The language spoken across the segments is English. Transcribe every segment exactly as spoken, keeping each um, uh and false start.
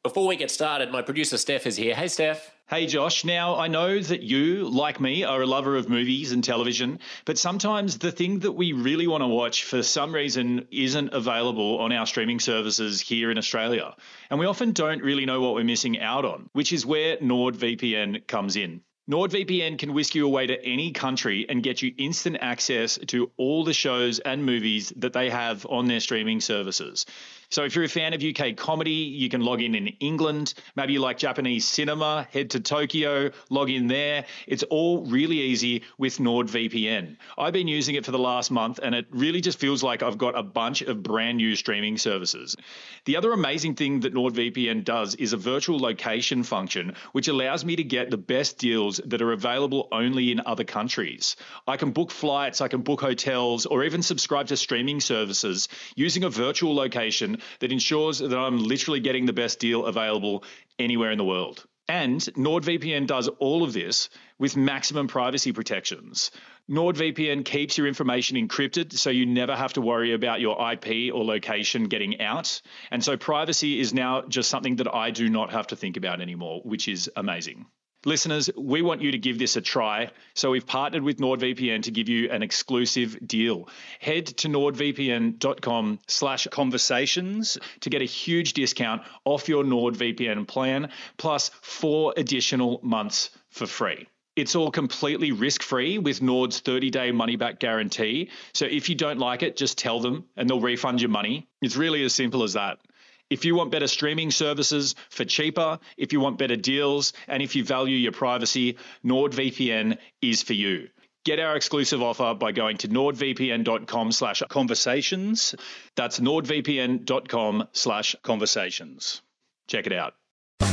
Before we get started, my producer Steph is here. Hey, Steph. Hey, Josh. Now, I know that you, like me, are a lover of movies and television, but sometimes the thing that we really want to watch for some reason isn't available on our streaming services here in Australia. And we often don't really know what we're missing out on, which is where NordVPN comes in. NordVPN can whisk you away to any country and get you instant access to all the shows and movies that they have on their streaming services. So if you're a fan of U K comedy, you can log in in England. Maybe you like Japanese cinema, head to Tokyo, log in there. It's all really easy with NordVPN. I've been using it for the last month, and it really just feels like I've got a bunch of brand new streaming services. The other amazing thing that NordVPN does is a virtual location function, which allows me to get the best deals that are available only in other countries. I can book flights, I can book hotels, or even subscribe to streaming services using a virtual location that ensures that I'm literally getting the best deal available anywhere in the world. And NordVPN does all of this with maximum privacy protections. NordVPN keeps your information encrypted, so you never have to worry about your I P or location getting out. And so privacy is now just something that I do not have to think about anymore, which is amazing. Listeners, we want you to give this a try, so we've partnered with NordVPN to give you an exclusive deal. Head to nordvpn.com slash conversations to get a huge discount off your NordVPN plan, plus four additional months for free. It's all completely risk-free with Nord's thirty-day money-back guarantee, so if you don't like it, just tell them and they'll refund your money. It's really as simple as that. If you want better streaming services for cheaper, if you want better deals, and if you value your privacy, NordVPN is for you. Get our exclusive offer by going to nordvpn.com slash conversations. That's nordvpn.com slash conversations. Check it out.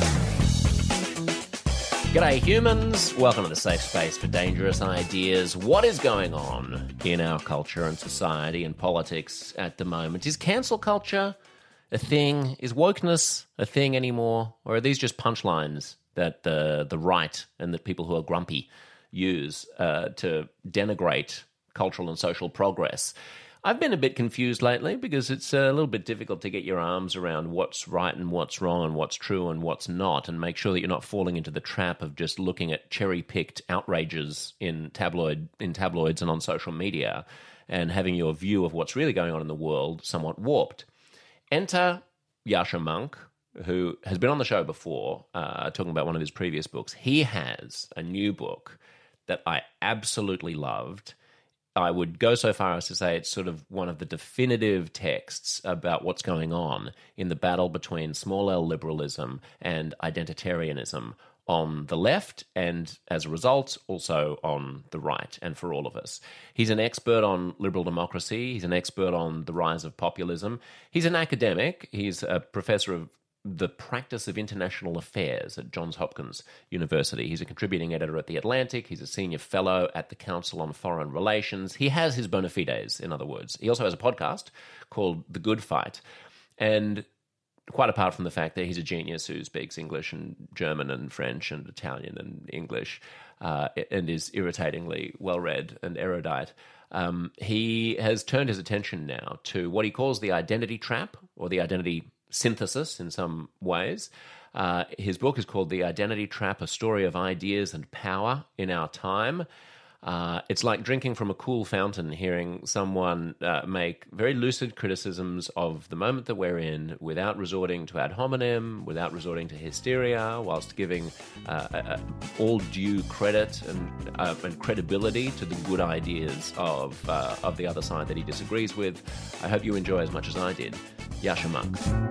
G'day humans, welcome to the safe space for dangerous ideas. What is going on in our culture and society and politics at the moment? Is cancel culture a thing? Is wokeness a thing anymore? Or are these just punchlines that the the right and that people who are grumpy use uh, to denigrate cultural and social progress? I've been a bit confused lately because it's a little bit difficult to get your arms around what's right and what's wrong and what's true and what's not, and make sure that you're not falling into the trap of just looking at cherry-picked outrages in tabloid in tabloids and on social media and having your view of what's really going on in the world somewhat warped. Enter Yascha Mounk, who has been on the show before, uh, talking about one of his previous books. He has a new book that I absolutely loved. I would go so far as to say it's sort of one of the definitive texts about what's going on in the battle between small L liberalism and identitarianism on the left, and as a result, also on the right, and for all of us. He's an expert on liberal democracy. He's an expert on the rise of populism. He's an academic. He's a professor of the practice of international affairs at Johns Hopkins University. He's a contributing editor at The Atlantic. He's a senior fellow at the Council on Foreign Relations. He has his bona fides, in other words. He also has a podcast called The Good Fight. And quite apart from the fact that he's a genius who speaks English and German and French and Italian and English uh, and is irritatingly well-read and erudite, um, he has turned his attention now to what he calls the identity trap, or the identity synthesis in some ways. Uh, his book is called The Identity Trap, A Story of Ideas and Power in Our Time. Uh, it's like drinking from a cool fountain, hearing someone uh, make very lucid criticisms of the moment that we're in without resorting to ad hominem, without resorting to hysteria, whilst giving uh, uh, all due credit and, uh, and credibility to the good ideas of, uh, of the other side that he disagrees with. I hope you enjoy as much as I did. Yascha Mounk.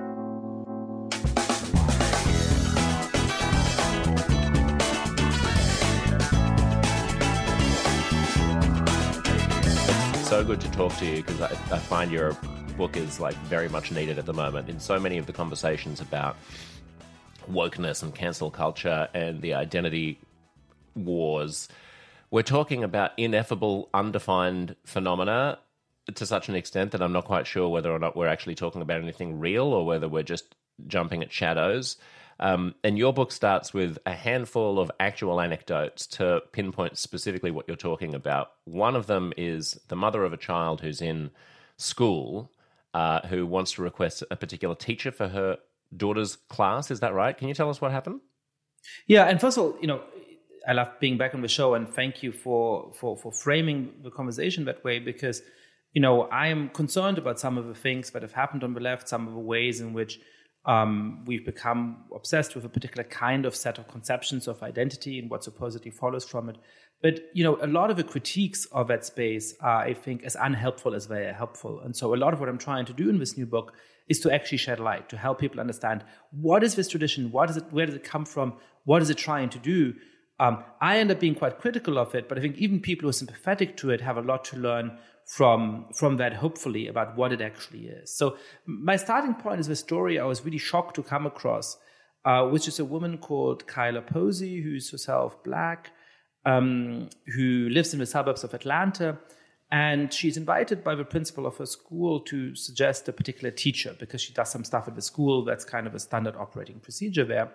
So good to talk to you, because I, I find your book is like very much needed at the moment in so many of the conversations about wokeness and cancel culture and the identity wars. We're talking about ineffable, undefined phenomena to such an extent that I'm not quite sure whether or not we're actually talking about anything real or whether we're just jumping at shadows. Um, and your book starts with a handful of actual anecdotes to pinpoint specifically what you're talking about. One of them is the mother of a child who's in school uh, who wants to request a particular teacher for her daughter's class. Is that right? Can you tell us what happened? Yeah, and first of all, you know, I love being back on the show, and thank you for for for framing the conversation that way, because, you know, I am concerned about some of the things that have happened on the left, some of the ways in which um, we've become obsessed with a particular kind of set of conceptions of identity and what supposedly follows from it. But, you know, a lot of the critiques of that space are, I think, as unhelpful as they are helpful. And so a lot of what I'm trying to do in this new book is to actually shed light, to help people understand what is this tradition, what is it, where does it come from, what is it trying to do. Um, I end up being quite critical of it, but I think even people who are sympathetic to it have a lot to learn from, from that, hopefully, about what it actually is. So my starting point is the story I was really shocked to come across, uh, which is a woman called Kyla Posey, who's herself Black, um, who lives in the suburbs of Atlanta. And she's invited by the principal of her school to suggest a particular teacher, because she does some stuff at the school that's kind of a standard operating procedure there.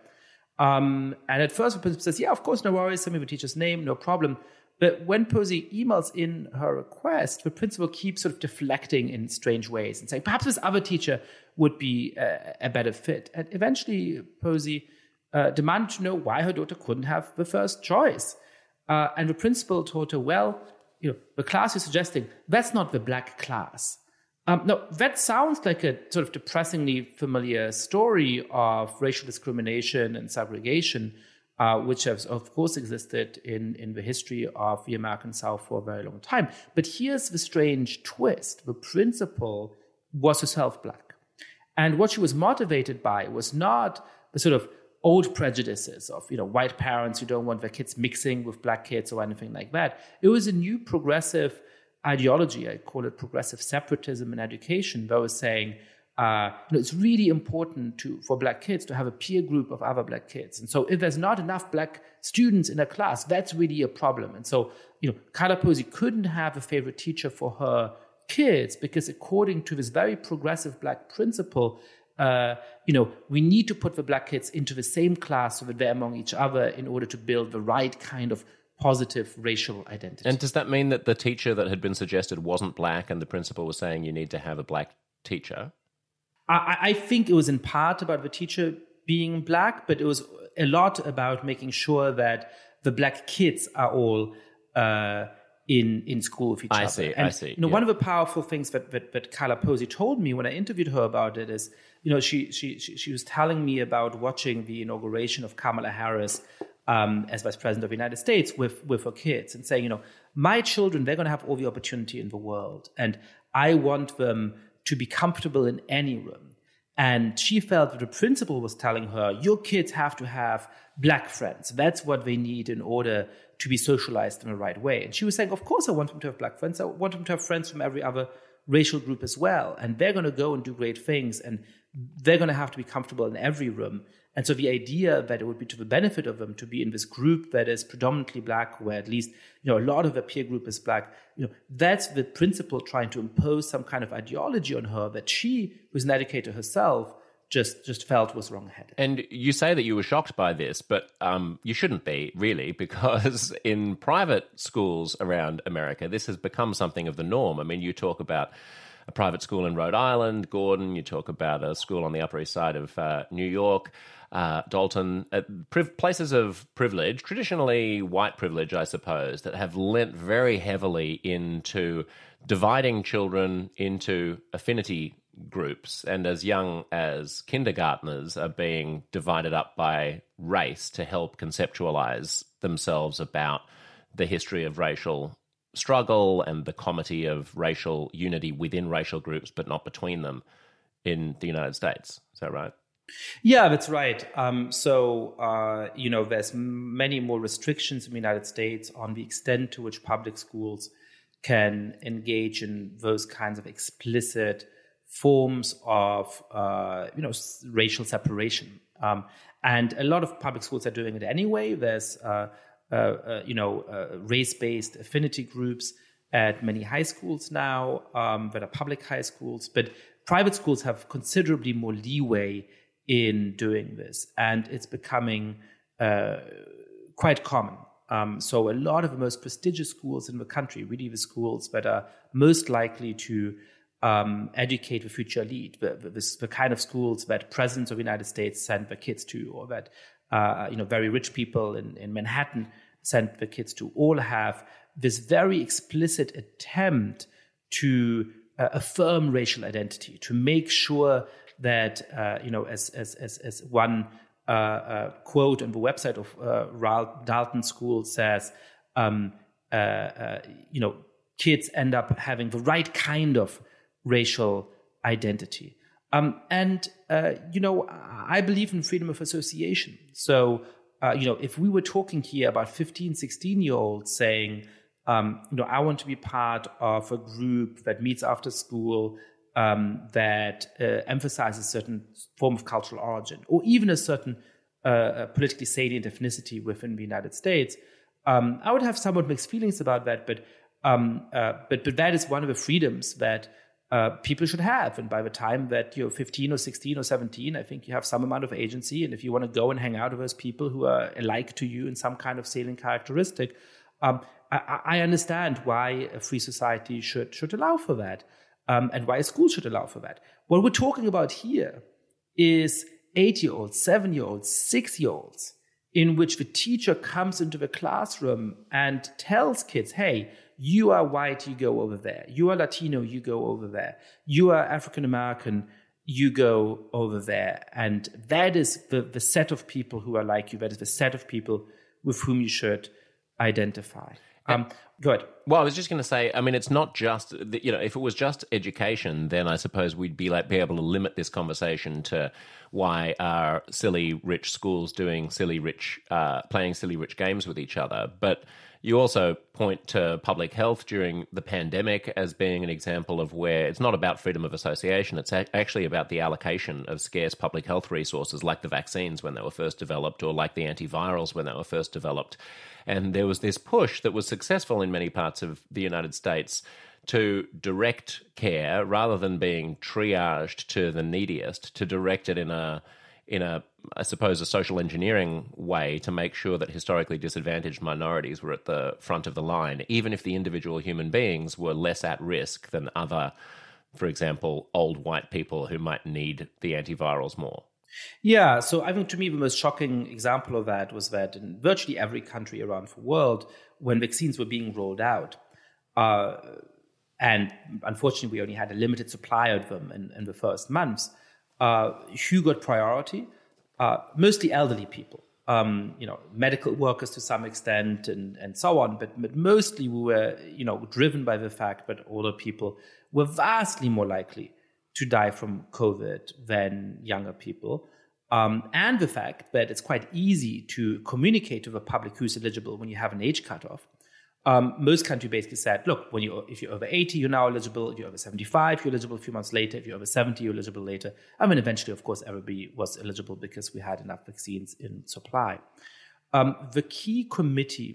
Um, and at first, the principal says, yeah, of course, no worries, send me the teacher's name, no problem. But when Posey emails in her request, the principal keeps sort of deflecting in strange ways and saying, perhaps this other teacher would be a, a better fit. And eventually, Posey uh, demanded to know why her daughter couldn't have the first choice. Uh, and the principal told her, well, you know, the class you're suggesting, that's not the Black class. Um, no, that sounds like a sort of depressingly familiar story of racial discrimination and segregation, uh, which has, of course, existed in, in the history of the American South for a very long time. But here's the strange twist. The principal was herself Black. And what she was motivated by was not the sort of old prejudices of, you know, white parents who don't want their kids mixing with Black kids or anything like that. It was a new progressive ideology. I call it progressive separatism in education, that was saying, uh, you know, it's really important to for Black kids to have a peer group of other Black kids. And so if there's not enough Black students in a class, that's really a problem. And so, you know, Kyla Posey couldn't have a favorite teacher for her kids because, according to this very progressive Black principle, uh, you know, we need to put the Black kids into the same class so that they're among each other in order to build the right kind of positive racial identity. And does that mean that the teacher that had been suggested wasn't Black and the principal was saying you need to have a Black teacher? I, I think it was in part about the teacher being Black, but it was a lot about making sure that the Black kids are all uh, in in school with each I other. see, and, I see. You know, yeah. one of the powerful things that, that that Kyla Posey told me when I interviewed her about it is, you know, she she she, she was telling me about watching the inauguration of Kamala Harris Um, as Vice President of the United States with, with her kids, and saying, you know, my children, they're going to have all the opportunity in the world, and I want them to be comfortable in any room. And she felt that the principal was telling her, your kids have to have Black friends. That's what they need in order to be socialized in the right way. And she was saying, of course, I want them to have Black friends. I want them to have friends from every other racial group as well. And they're going to go and do great things, and they're going to have to be comfortable in every room. And so the idea that it would be to the benefit of them to be in this group that is predominantly Black, where at least, you know, a lot of the peer group is Black, you know, that's the principal trying to impose some kind of ideology on her that she, who's an educator herself, just just felt was wrong-headed. And you say that you were shocked by this, but um, you shouldn't be, really, because in private schools around America, this has become something of the norm. I mean, you talk about a private school in Rhode Island, Gordon, you talk about a school on the Upper East Side of uh, New York, uh, Dalton, uh, priv- places of privilege, traditionally white privilege, I suppose, that have lent very heavily into dividing children into affinity groups, and as young as kindergartners are being divided up by race to help conceptualize themselves about the history of racial struggle and the comity of racial unity within racial groups, but not between them in the United States. Is that right? Yeah, that's right. Um, so, uh, you know, there's many more restrictions in the United States on the extent to which public schools can engage in those kinds of explicit forms of, uh, you know, racial separation. Um, and a lot of public schools are doing it anyway. There's, uh, uh, uh, you know, uh, race-based affinity groups at many high schools now um, that are public high schools. But private schools have considerably more leeway in doing this. And it's becoming uh, quite common. Um, so a lot of the most prestigious schools in the country, really the schools that are most likely to um, educate the future elite, the, the, the kind of schools that presidents of the United States send their kids to, or that uh, you know very rich people in, in Manhattan send their kids to, all have this very explicit attempt to uh, affirm racial identity, to make sure that uh, you know, as as as, as one uh, uh, quote on the website of uh, Ralph Dalton School says, um, uh, uh, you know, kids end up having the right kind of racial identity. Um, and, uh, you know, I believe in freedom of association. So, uh, you know, if we were talking here about fifteen, sixteen-year-olds saying, um, you know, I want to be part of a group that meets after school, um, that uh, emphasizes a certain form of cultural origin, or even a certain uh, politically salient ethnicity within the United States, um, I would have somewhat mixed feelings about that. But, um, uh, but, but that is one of the freedoms that Uh, people should have. And by the time that you're fifteen or sixteen or seventeen, I think you have some amount of agency. And if you want to go and hang out with those people who are alike to you in some kind of salient characteristic, um, I, I understand why a free society should, should allow for that, um, and why a school should allow for that. What we're talking about here is eight-year-olds, seven-year-olds, six-year-olds, in which the teacher comes into the classroom and tells kids, hey, you are white, you go over there. You are Latino, you go over there. You are African-American, you go over there. And that is the, the set of people who are like you. That is the set of people with whom you should identify. Um, go ahead. Well, I was just going to say, I mean, it's not just, you know, if it was just education, then I suppose we'd be like be able to limit this conversation to why are silly rich schools doing silly rich, uh, playing silly rich games with each other. But you also point to public health during the pandemic as being an example of where it's not about freedom of association. It's actually about the allocation of scarce public health resources like the vaccines when they were first developed, or like the antivirals when they were first developed. And there was this push that was successful in many parts of the United States to direct care rather than being triaged to the neediest, to direct it in a in a, I suppose, a social engineering way to make sure that historically disadvantaged minorities were at the front of the line, even if the individual human beings were less at risk than other, for example, old white people who might need the antivirals more. Yeah, so I think to me the most shocking example of that was that in virtually every country around the world, when vaccines were being rolled out, uh, and unfortunately we only had a limited supply of them in, in the first months, Uh, who got priority? Uh, mostly elderly people, um, you know, medical workers to some extent, and, and so on. But, but mostly we were, you know, driven by the fact that older people were vastly more likely to die from COVID than younger people, um, and the fact that it's quite easy to communicate to the public who's eligible when you have an age cutoff. Um, most countries basically said, look, when you if you're over eighty, you're now eligible. If you're over seventy-five, you're eligible a few months later. If you're over seventy, you're eligible later. I mean, eventually, of course, everybody was eligible because we had enough vaccines in supply. Um, the key committee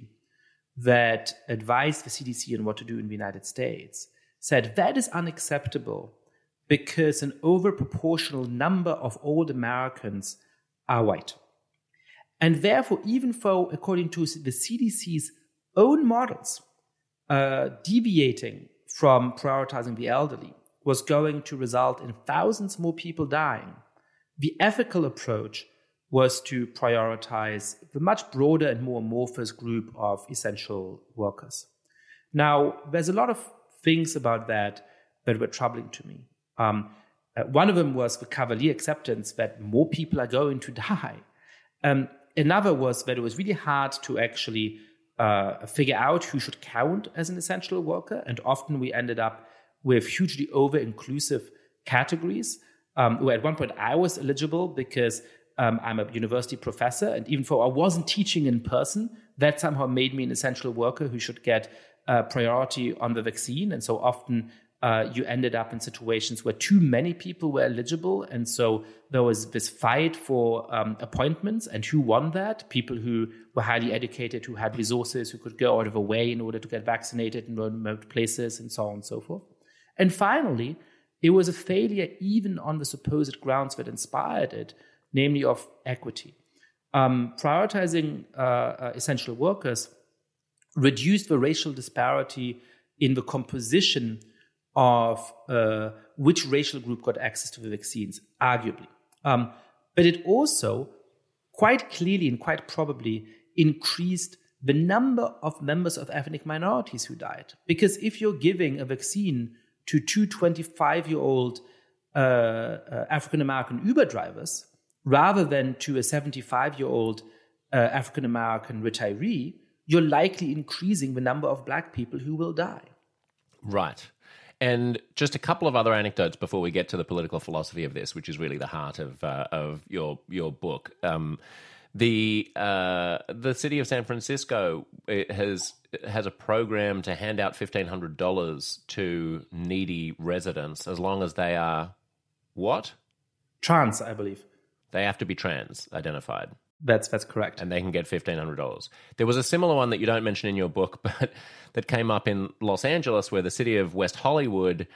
that advised the C D C on what to do in the United States said that is unacceptable because an overproportional number of old Americans are white. And therefore, even though, according to the C D C's own models, uh, deviating from prioritizing the elderly was going to result in thousands more people dying, the ethical approach was to prioritize the much broader and more amorphous group of essential workers. Now, there's a lot of things about that that were troubling to me. Um, uh, one of them was the cavalier acceptance that more people are going to die. Um, another was that it was really hard to actually Uh, figure out who should count as an essential worker. And often we ended up with hugely over-inclusive categories. Um, where at one point I was eligible because um, I'm a university professor. And even though I wasn't teaching in person, that somehow made me an essential worker who should get uh, priority on the vaccine. And so often uh, you ended up in situations where too many people were eligible. And so there was this fight for um, appointments, and who won that? People who were highly educated, who had resources, who could go out of a way in order to get vaccinated in remote places, and so on and so forth. And finally, it was a failure even on the supposed grounds that inspired it, namely of equity. Um, prioritizing uh, uh, essential workers reduced the racial disparity in the composition of uh, which racial group got access to the vaccines, arguably. Um, but it also quite clearly and quite probably increased the number of members of ethnic minorities who died. Because if you're giving a vaccine to two twenty-five-year-old uh, uh, African-American Uber drivers rather than to a seventy-five-year-old uh, African-American retiree, you're likely increasing the number of black people who will die. Right. And just a couple of other anecdotes before we get to the political philosophy of this, which is really the heart of uh, of your your book. Um, the uh, the city of San Francisco has has a program to hand out fifteen hundred dollars to needy residents as long as they are what? Trans, I believe. They have to be trans identified. That's that's correct. And they can get fifteen hundred dollars. There was a similar one that you don't mention in your book, but that came up in Los Angeles, where the city of West Hollywood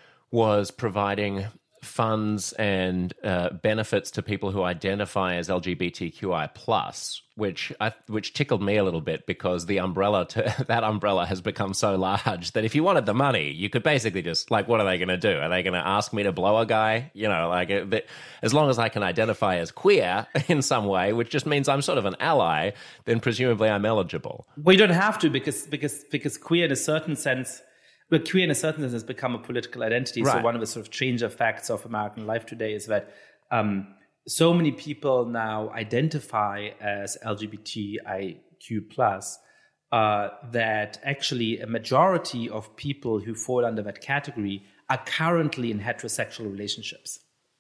was providing funds and uh, benefits to people who identify as L G B T Q I plus, which I, which tickled me a little bit because the umbrella to, that umbrella has become so large that if you wanted the money, you could basically just, like, what are they going to do? Are they going to ask me to blow a guy? You know, like, as long as I can identify as queer in some way, which just means I'm sort of an ally, then presumably I'm eligible. Well, you don't have to because because because queer in a certain sense. Well, queer in a certain sense has become a political identity. Right. So one of the sort of strange effects of American life today is that um, so many people now identify as L G B T I Q plus uh, that actually a majority of people who fall under that category are currently in heterosexual relationships.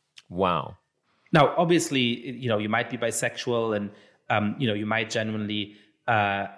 Wow. Now, obviously, you know, you might be bisexual and, um, you know, you might genuinely Uh,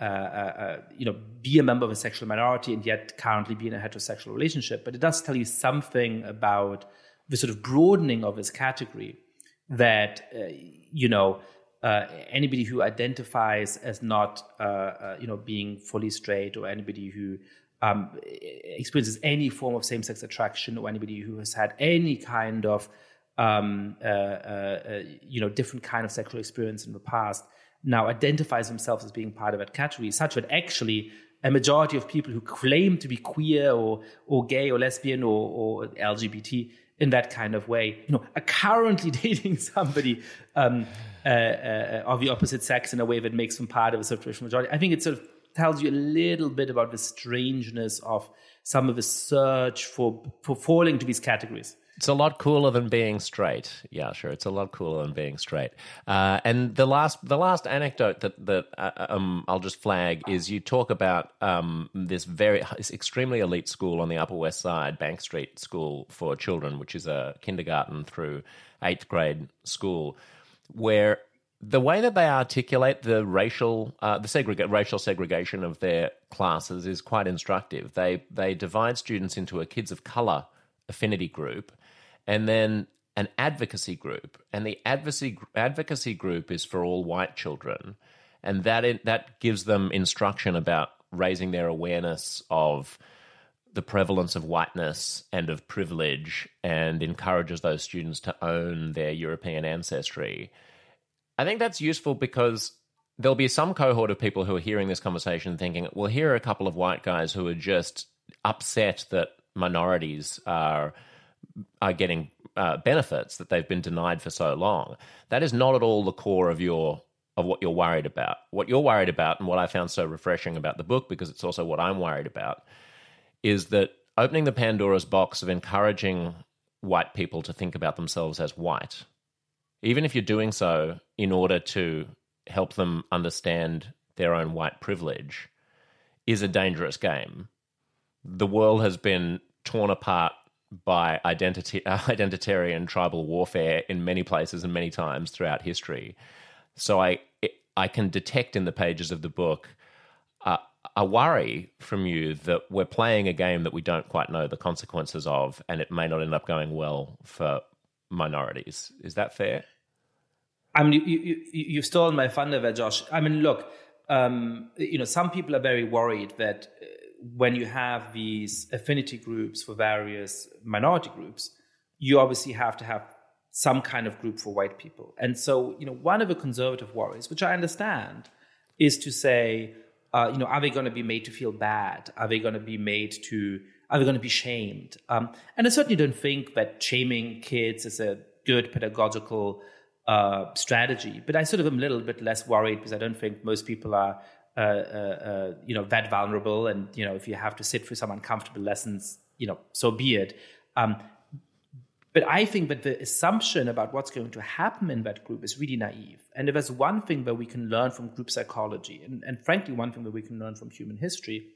uh, uh, you know, be a member of a sexual minority and yet currently be in a heterosexual relationship. But it does tell you something about the sort of broadening of this category that, uh, you know, uh, anybody who identifies as not, uh, uh, you know, being fully straight, or anybody who um, experiences any form of same-sex attraction, or anybody who has had any kind of, um, uh, uh, uh, you know, different kind of sexual experience in the past, now identifies themselves as being part of that category, such that actually a majority of people who claim to be queer or or gay or lesbian or, or L G B T in that kind of way, you know, are currently dating somebody um, uh, uh, of the opposite sex in a way that makes them part of a sort of traditional majority. I think it sort of tells you a little bit about the strangeness of some of the search for for falling to these categories. It's a lot cooler than being straight. Yeah, sure. It's a lot cooler than being straight. Uh, and the last, the last anecdote that that uh, um, I'll just flag is you talk about um, this very this extremely elite school on the Upper West Side, Bank Street School for Children, which is a kindergarten through eighth grade school, where the way that they articulate the racial uh, the segreg- racial segregation of their classes is quite instructive. They they divide students into a kids of color affinity group, and then an advocacy group. And the advocacy advocacy group is for all white children. And that in, that gives them instruction about raising their awareness of the prevalence of whiteness and of privilege, and encourages those students to own their European ancestry. I think that's useful because there'll be some cohort of people who are hearing this conversation thinking, well, here are a couple of white guys who are just upset that minorities are are getting uh, benefits that they've been denied for so long. That is not at all the core of your of what you're worried about. What you're worried about, and what I found so refreshing about the book, because it's also what I'm worried about, is that opening the Pandora's box of encouraging white people to think about themselves as white, even if you're doing so in order to help them understand their own white privilege, is a dangerous game. The world has been torn apart by identity, uh, identitarian tribal warfare in many places and many times throughout history. So I I can detect in the pages of the book uh, a worry from you that we're playing a game that we don't quite know the consequences of, and it may not end up going well for minorities. Is that fair? I mean, you, you, you've stolen my thunder there, Josh. I mean, look, um, you know, some people are very worried that uh, when you have these affinity groups for various minority groups, you obviously have to have some kind of group for white people. And so, you know, one of the conservative worries, which I understand, is to say, uh, you know, are they going to be made to feel bad? Are they going to be made to are they going to be shamed? Um, and I certainly don't think that shaming kids is a good pedagogical uh, strategy. But I sort of am a little bit less worried because I don't think most people are, uh, uh, uh, you know, that vulnerable. And, you know, if you have to sit through some uncomfortable lessons, you know, so be it. Um, but I think that the assumption about what's going to happen in that group is really naive. And if there's one thing that we can learn from group psychology, and, and frankly, one thing that we can learn from human history,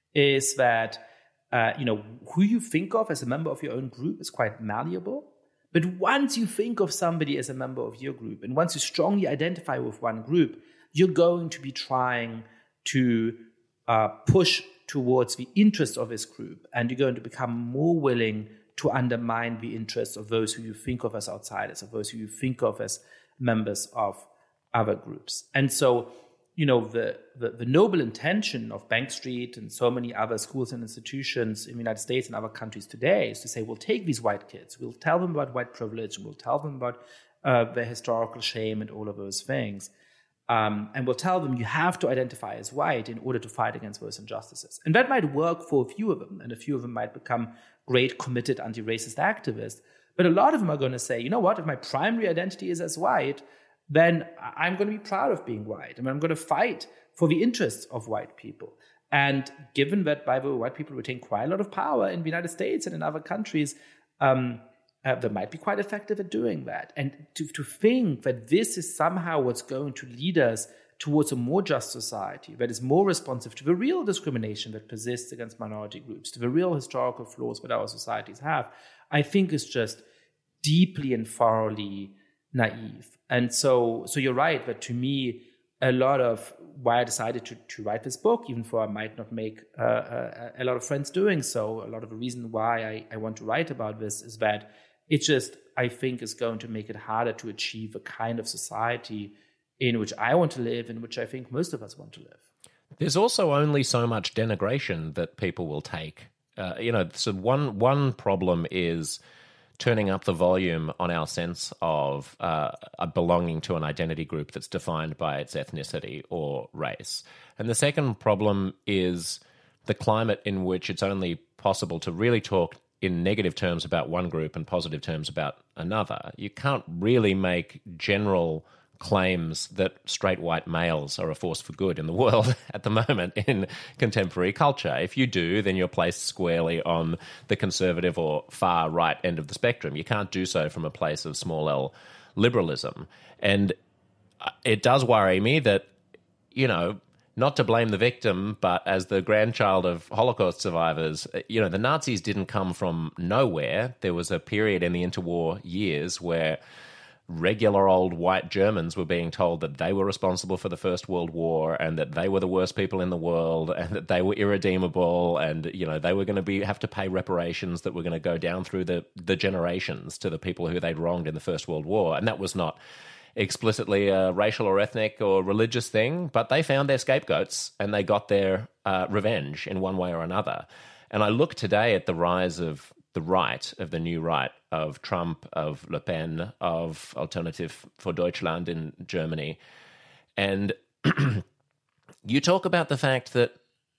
is that Uh, you know, who you think of as a member of your own group is quite malleable. But once you think of somebody as a member of your group, and once you strongly identify with one group, you're going to be trying to uh, push towards the interests of this group. And you're going to become more willing to undermine the interests of those who you think of as outsiders, of those who you think of as members of other groups. And so, you know, the, the, the noble intention of Bank Street and so many other schools and institutions in the United States and other countries today is to say, we'll take these white kids, we'll tell them about white privilege, and we'll tell them about uh, their historical shame and all of those things. Um, and we'll tell them you have to identify as white in order to fight against those injustices. And that might work for a few of them, and a few of them might become great, committed anti-racist activists. But a lot of them are going to say, you know what, if my primary identity is as white, then I'm going to be proud of being white, and I'm going to fight for the interests of white people. And given that, by the way, white people retain quite a lot of power in the United States and in other countries, um, uh, they might be quite effective at doing that. And to, to think that this is somehow what's going to lead us towards a more just society that is more responsive to the real discrimination that persists against minority groups, to the real historical flaws that our societies have, I think is just deeply and thoroughly naive. And so so you're right that to me, a lot of why I decided to, to write this book, even though I might not make uh, a, a lot of friends doing so, a lot of the reason why I, I want to write about this is that it just, I think, is going to make it harder to achieve a kind of society in which I want to live, in which I think most of us want to live. There's also only so much denigration that people will take. Uh, you know, so one one problem is turning up the volume on our sense of uh, belonging to an identity group that's defined by its ethnicity or race. And the second problem is the climate in which it's only possible to really talk in negative terms about one group and positive terms about another. You can't really make general claims that straight white males are a force for good in the world at the moment in contemporary culture. If you do, then you're placed squarely on the conservative or far right end of the spectrum. You can't do so from a place of small L liberalism. And it does worry me that, you know, not to blame the victim, but as the grandchild of Holocaust survivors, you know, the Nazis didn't come from nowhere. There was a period in the interwar years where regular old white Germans were being told that they were responsible for the First World War and that they were the worst people in the world and that they were irredeemable and, you know, they were going to be have to pay reparations that were going to go down through the, the generations to the people who they'd wronged in the First World War. And that was not explicitly a racial or ethnic or religious thing, but they found their scapegoats and they got their uh, revenge in one way or another. And I look today at the rise of the right, of the new right, of Trump, of Le Pen, of Alternative for Deutschland in Germany. And you talk about the fact that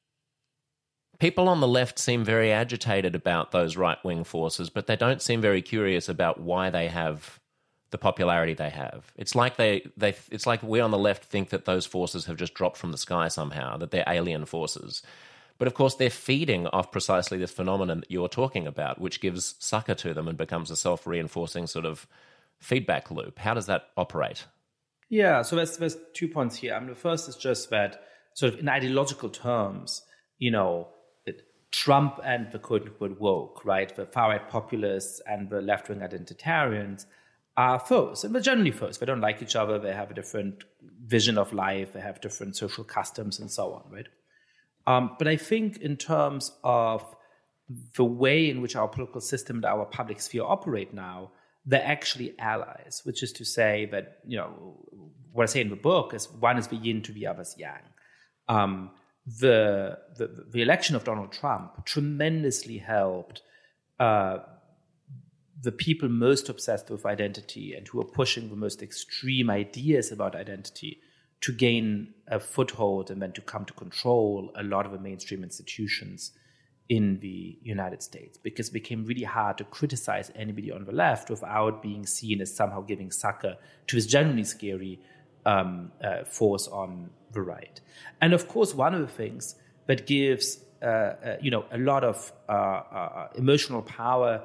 people on the left seem very agitated about those right-wing forces, but they don't seem very curious about why they have the popularity they have. It's like they, they, it's like we on the left think that those forces have just dropped from the sky somehow, that they're alien forces. But of course, they're feeding off precisely this phenomenon that you're talking about, which gives succor to them and becomes a self-reinforcing sort of feedback loop. How does that operate? Yeah, so there's, there's two points here. I mean, the first is just that sort of in ideological terms, you know, it, Trump and the quote-unquote woke, right, the far-right populists and the left-wing identitarians are foes, and they're generally foes. They don't like each other, they have a different vision of life, they have different social customs and so on, right? Um, but I think in terms of the way in which our political system and our public sphere operate now, they're actually allies, which is to say that, you know, what I say in the book is one is the yin to the other's yang. Um, the, the the election of Donald Trump tremendously helped uh, the people most obsessed with identity and who are pushing the most extreme ideas about identity to gain a foothold and then to come to control a lot of the mainstream institutions in the United States, because it became really hard to criticize anybody on the left without being seen as somehow giving succor to this genuinely scary um, uh, force on the right. And of course, one of the things that gives uh, uh, you know a lot of uh, uh, emotional power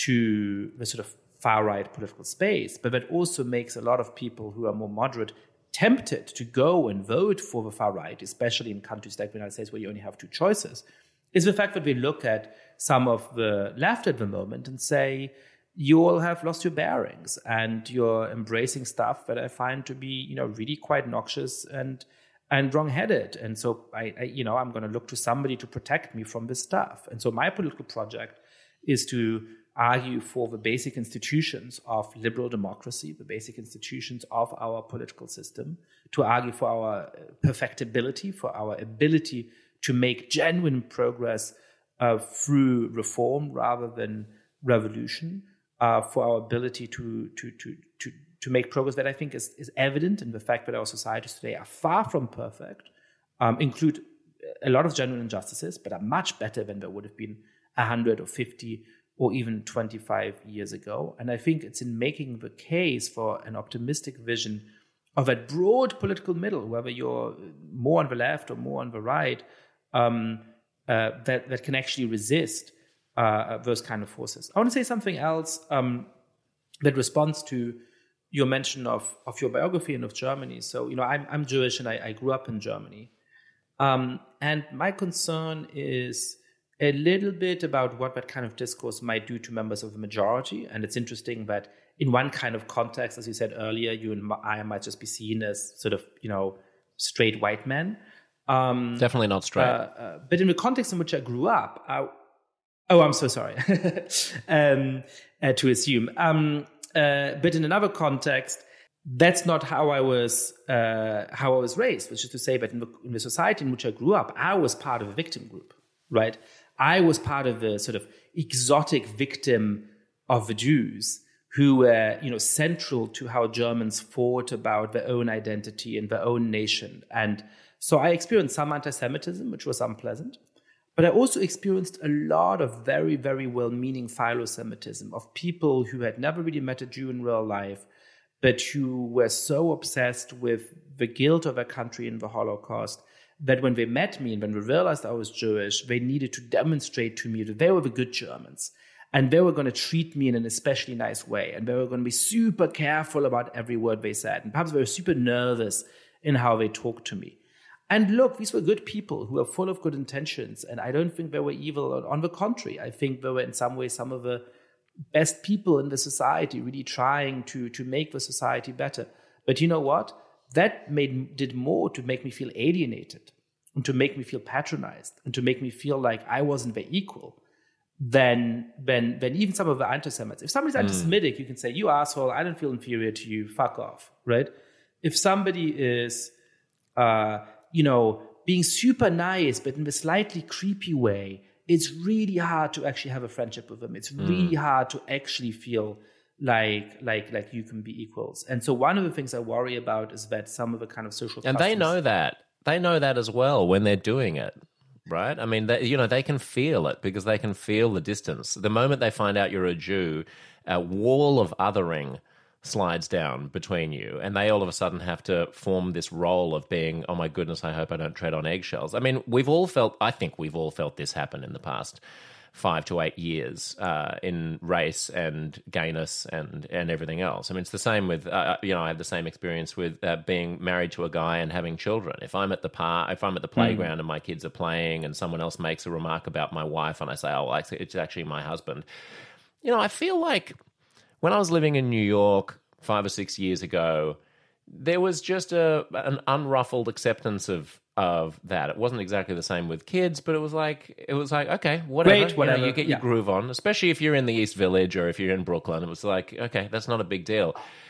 to the sort of far-right political space, but that also makes a lot of people who are more moderate tempted to go and vote for the far right, especially in countries like the United States where you only have two choices, is the fact that we look at some of the left at the moment and say, you all have lost your bearings and you're embracing stuff that I find to be, you know, really quite noxious and and wrong-headed. And so, I, I you know, I'm going to look to somebody to protect me from this stuff. And so my political project is to argue for the basic institutions of liberal democracy, the basic institutions of our political system, to argue for our perfectibility, for our ability to make genuine progress uh, through reform rather than revolution, uh, for our ability to, to, to, to, to make progress that I think is, is evident in the fact that our societies today are far from perfect, um, include a lot of genuine injustices, but are much better than there would have been one hundred or fifty or even twenty-five years ago. And I think it's in making the case for an optimistic vision of a broad political middle, whether you're more on the left or more on the right, um, uh, that, that can actually resist uh, those kind of forces. I want to say something else um, that responds to your mention of, of your biography and of Germany. So, you know, I'm, I'm Jewish and I, I grew up in Germany. Um, and my concern is a little bit about what that kind of discourse might do to members of the majority. And it's interesting that in one kind of context, as you said earlier, you and I might just be seen as sort of, you know, straight white men. Um, Definitely not straight. Uh, uh, but in the context in which I grew up, I, oh, I'm so sorry um, uh, to assume. Um, uh, but in another context, that's not how I was uh, how I was raised, which is to say that in the, in the society in which I grew up, I was part of a victim group, right? I was part of the sort of exotic victim of the Jews who were, you know, central to how Germans thought about their own identity and their own nation. And so I experienced some anti-Semitism, which was unpleasant. But I also experienced a lot of very, very well-meaning philo-Semitism of people who had never really met a Jew in real life, but who were so obsessed with the guilt of their country in the Holocaust that when they met me and when they realized I was Jewish, they needed to demonstrate to me that they were the good Germans. And they were going to treat me in an especially nice way. And they were going to be super careful about every word they said. And perhaps they were super nervous in how they talked to me. And look, these were good people who were full of good intentions. And I don't think they were evil. On the contrary, I think they were in some ways some of the best people in the society, really trying to, to make the society better. But you know what? That made did more to make me feel alienated and to make me feel patronized and to make me feel like I wasn't their equal than, than, than even some of the anti-Semites. If somebody's mm. anti-Semitic, you can say, you asshole, I don't feel inferior to you, fuck off, right? If somebody is, uh, you know, being super nice, but in a slightly creepy way, it's really hard to actually have a friendship with them. It's really mm. hard to actually feel like like like you can be equals. And so one of the things I worry about is that some of the kind of social and customs, they know that they know that as well when they're doing it, right? I mean, they, you know, they can feel it because they can feel the distance. The moment they find out you're a Jew, a wall of othering slides down between you, and they all of a sudden have to form this role of being, oh my goodness, I hope I don't tread on eggshells. I mean, we've all felt, I think we've all felt this happen in the past five to eight years uh, in race and gayness and, and everything else. I mean, it's the same with, uh, you know, I had the same experience with uh, being married to a guy and having children. If I'm at the par, if I'm at the playground mm. and my kids are playing and someone else makes a remark about my wife and I say, oh, it's actually my husband. You know, I feel like when I was living in New York five or six years ago, there was just a an unruffled acceptance of of that. It wasn't exactly the same with kids, but it was like it was like okay, whatever. Great, whatever. You know, you get yeah. your groove on, especially if you're in the East Village or if you're in Brooklyn. It was like okay, that's not a big deal.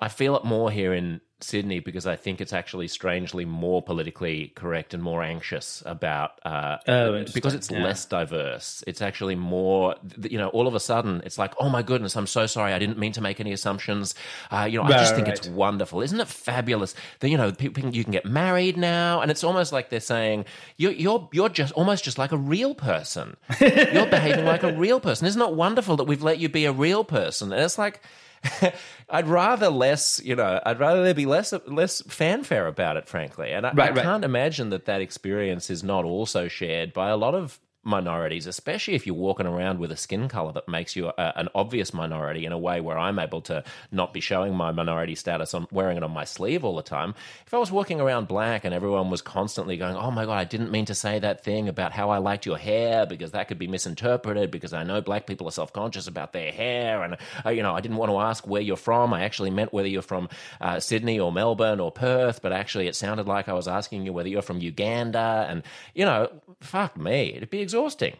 I feel it more here in Sydney because I think it's actually strangely more politically correct and more anxious about uh, oh, because it's yeah. less diverse. It's actually more, you know, all of a sudden it's like, oh my goodness, I'm so sorry. I didn't mean to make any assumptions. Uh, you know, right, I just think right. it's wonderful. Isn't it fabulous that, you know, people, you can get married now? And it's almost like they're saying, you're, you're, you're just almost just like a real person. You're behaving like a real person. Isn't it wonderful that we've let you be a real person? And it's like, I'd rather less, you know, I'd rather there be less less fanfare about it, frankly. And I, right, I right. can't imagine that that experience is not also shared by a lot of minorities, especially if you're walking around with a skin color that makes you a, an obvious minority in a way where I'm able to not be showing my minority status on wearing it on my sleeve all the time. If I was walking around black and everyone was constantly going, oh my God, I didn't mean to say that thing about how I liked your hair because that could be misinterpreted because I know black people are self-conscious about their hair and, uh, you know, I didn't want to ask where you're from. I actually meant whether you're from uh, Sydney or Melbourne or Perth, but actually it sounded like I was asking you whether you're from Uganda. And, you know, fuck me, it'd be exhausting.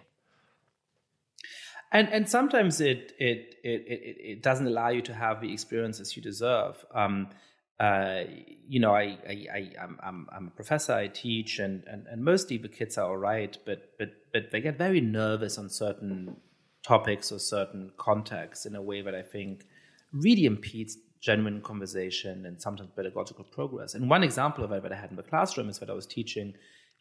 And and sometimes it it, it it it doesn't allow you to have the experiences you deserve. Um, uh, you know, I I, I I'm, I'm I'm a professor. I teach, and, and, and mostly the kids are all right, but but but they get very nervous on certain topics or certain contexts in a way that I think really impedes genuine conversation and sometimes pedagogical progress. And one example of it that I had in the classroom is that I was teaching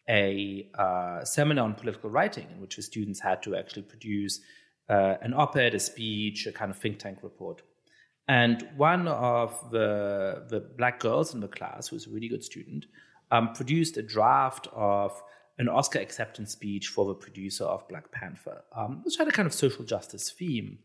a uh, seminar on political writing in which the students had to actually produce uh, an op-ed, a speech, a kind of think tank report. And one of the, the black girls in the class, who was a really good student, um, produced a draft of an Oscar acceptance speech for the producer of Black Panther, um, which had a kind of social justice theme.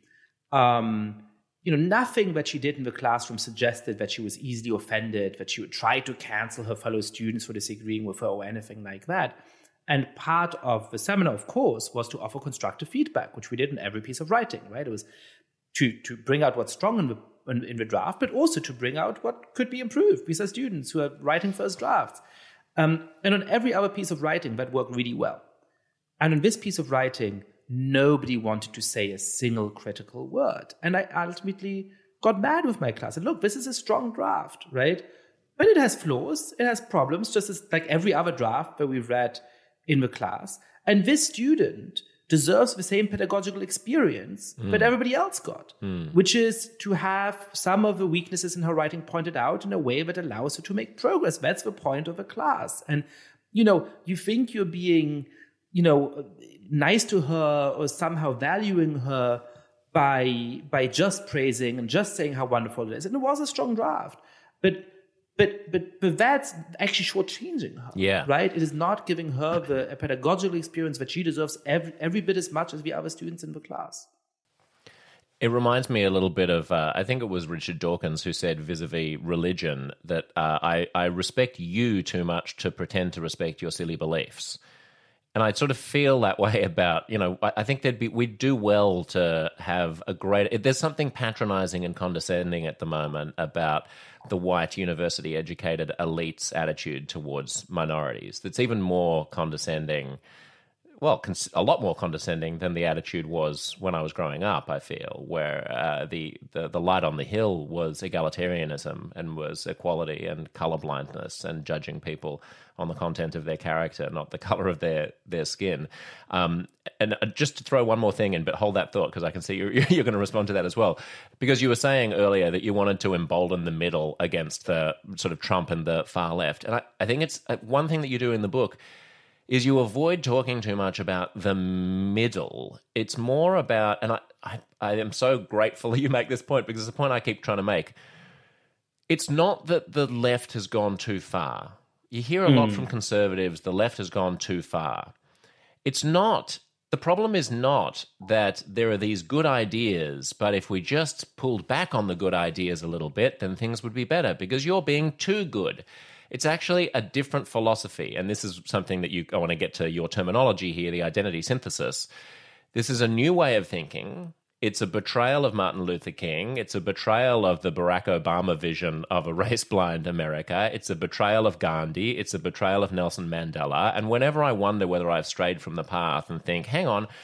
Um, you know, nothing that she did in the classroom suggested that she was easily offended, that she would try to cancel her fellow students for disagreeing with her or anything like that. And part of the seminar, of course, was to offer constructive feedback, which we did in every piece of writing, right? It was to, to bring out what's strong in the, in, in the draft, but also to bring out what could be improved. These are students who are writing first drafts. Um, and on every other piece of writing, that worked really well. And on this piece of writing, nobody wanted to say a single critical word. And I ultimately got mad with my class. And look, this is a strong draft, right? But it has flaws, it has problems, just as like every other draft that we read in the class. And this student deserves the same pedagogical experience mm. that everybody else got, mm. which is to have some of the weaknesses in her writing pointed out in a way that allows her to make progress. That's the point of a class. And, you know, you think you're being, you know, nice to her or somehow valuing her by by just praising and just saying how wonderful it is. And it was a strong draft. But but but but that's actually shortchanging her. Yeah. Right? It is not giving her the a pedagogical experience that she deserves every every bit as much as the other students in the class. It reminds me a little bit of, uh, I think it was Richard Dawkins who said vis-a-vis religion that uh, I, I respect you too much to pretend to respect your silly beliefs. And I sort of feel that way about, you know, I think there'd be, we'd do well to have a great, there's something patronizing and condescending at the moment about the white university-educated elite's attitude towards minorities. That's even more condescending, well, a lot more condescending than the attitude was when I was growing up, I feel, where uh, the, the, the light on the hill was egalitarianism and was equality and colorblindness and judging people on the content of their character, not the color of their, their skin. Um, and just to throw one more thing in, but hold that thought because I can see you're, you're going to respond to that as well. Because you were saying earlier that you wanted to embolden the middle against the sort of Trump and the far left. And I, I think it's one thing that you do in the book is you avoid talking too much about the middle. It's more about, and I, I, I am so grateful you make this point because it's a point I keep trying to make. It's not that the left has gone too far. You hear a mm. lot from conservatives, the left has gone too far. It's not, the problem is not that there are these good ideas, but if we just pulled back on the good ideas a little bit, then things would be better because you're being too good. It's actually a different philosophy, and this is something that you I want to get to your terminology here, the identity synthesis. This is a new way of thinking. It's a betrayal of Martin Luther King. It's a betrayal of the Barack Obama vision of a race-blind America. It's a betrayal of Gandhi. It's a betrayal of Nelson Mandela. And whenever I wonder whether I've strayed from the path and think, hang on,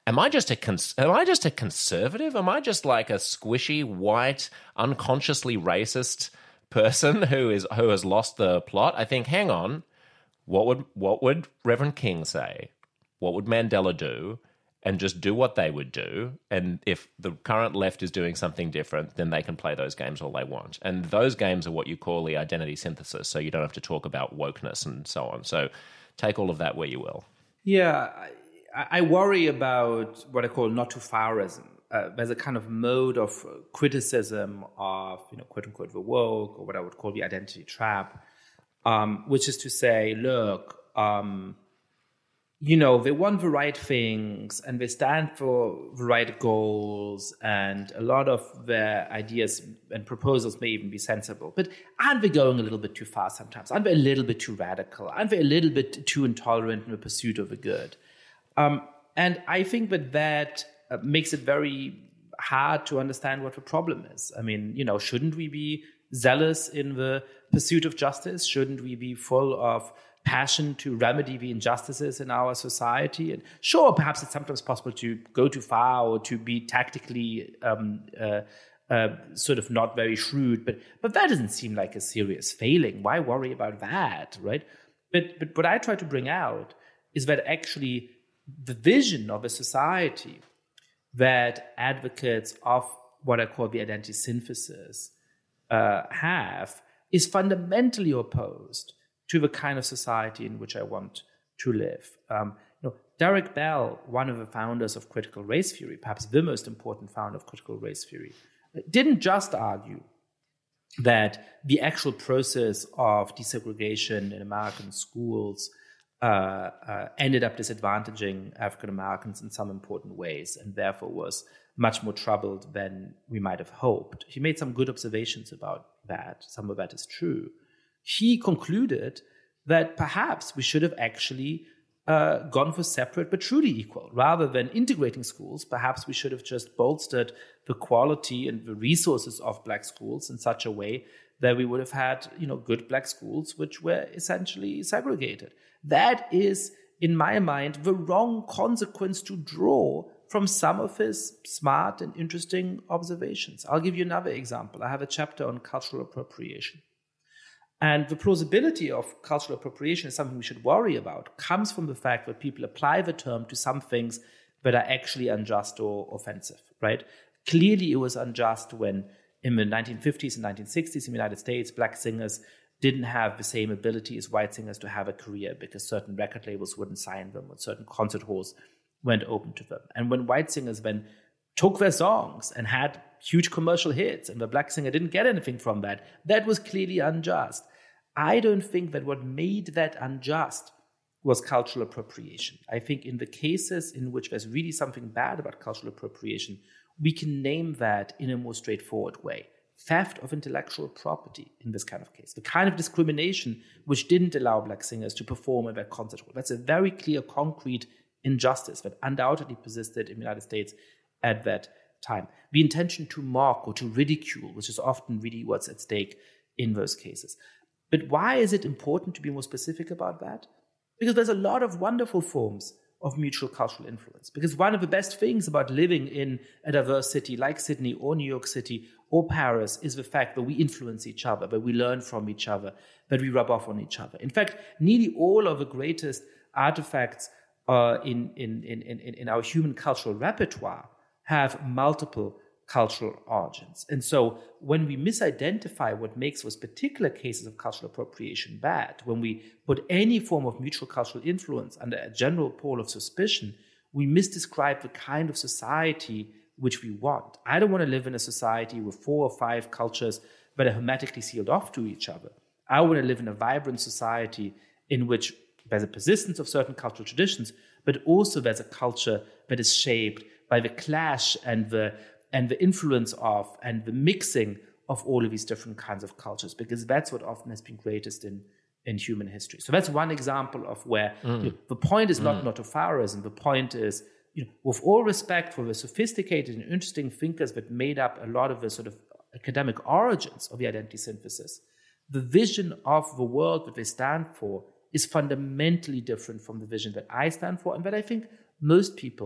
Am I just a cons- am I just a conservative? Am I just like a squishy, white, unconsciously racist person who is who has lost the plot? I think, hang on, what would what would Reverend King say? What would Mandela do? And just do what they would do. And if the current left is doing something different, then they can play those games all they want. And those games are what you call the identity synthesis. So you don't have to talk about wokeness and so on. So take all of that where you will. Yeah, I, I worry about what I call not too farism. Uh, there's a kind of mode of criticism of, you know, quote unquote, the woke, or what I would call the identity trap, um, which is to say, look, um, you know, they want the right things and they stand for the right goals, and a lot of their ideas and proposals may even be sensible. But aren't they going a little bit too far sometimes? Aren't they a little bit too radical? Aren't they a little bit too intolerant in the pursuit of the good? Um, and I think that that uh, makes it very hard to understand what the problem is. I mean, you know, shouldn't we be zealous in the pursuit of justice? Shouldn't we be full of passion to remedy the injustices in our society? And sure, perhaps it's sometimes possible to go too far or to be tactically um, uh, uh, sort of not very shrewd, but but that doesn't seem like a serious failing. Why worry about that, right? But but what I try to bring out is that actually the vision of a society that advocates of what I call the identity synthesis uh, have is fundamentally opposed to the kind of society in which I want to live. Um, you know, Derek Bell, one of the founders of critical race theory, perhaps the most important founder of critical race theory, didn't just argue that the actual process of desegregation in American schools uh, uh, ended up disadvantaging African Americans in some important ways, and therefore was much more troubled than we might have hoped. He made some good observations about that. Some of that is true. He concluded that perhaps we should have actually uh, gone for separate but truly equal. Rather than integrating schools, perhaps we should have just bolstered the quality and the resources of Black schools in such a way that we would have had, you know, good Black schools which were essentially segregated. That is, in my mind, the wrong consequence to draw from some of his smart and interesting observations. I'll give you another example. I have a chapter on cultural appropriation. And the plausibility of cultural appropriation is something we should worry about, comes from the fact that people apply the term to some things that are actually unjust or offensive, right? Clearly, it was unjust when in the nineteen fifties and nineteen sixties in the United States, Black singers didn't have the same ability as white singers to have a career because certain record labels wouldn't sign them or certain concert halls weren't open to them. And when white singers then took their songs and had huge commercial hits, and the Black singer didn't get anything from that, that was clearly unjust. I don't think that what made that unjust was cultural appropriation. I think in the cases in which there's really something bad about cultural appropriation, we can name that in a more straightforward way. Theft of intellectual property in this kind of case. The kind of discrimination which didn't allow Black singers to perform at their concert hall. That's a very clear, concrete injustice that undoubtedly persisted in the United States at that time. The intention to mock or to ridicule, which is often really what's at stake in those cases. But why is it important to be more specific about that? Because there's a lot of wonderful forms of mutual cultural influence. Because one of the best things about living in a diverse city like Sydney or New York City or Paris is the fact that we influence each other, that we learn from each other, that we rub off on each other. In fact, nearly all of the greatest artifacts uh, in, in, in, in, in our human cultural repertoire have multiple cultural origins. And so when we misidentify what makes those particular cases of cultural appropriation bad, when we put any form of mutual cultural influence under a general pole of suspicion, we misdescribe the kind of society which we want. I don't want to live in a society with four or five cultures that are hermetically sealed off to each other. I want to live in a vibrant society in which there's a persistence of certain cultural traditions, but also there's a culture that is shaped by the clash and the and the influence of and the mixing of all of these different kinds of cultures, because that's what often has been greatest in, in human history. So that's one example of where mm. you know, the point is not mm. notopharism. The point is, you know, with all respect for the sophisticated and interesting thinkers that made up a lot of the sort of academic origins of the identity synthesis, the vision of the world that they stand for is fundamentally different from the vision that I stand for and that I think most people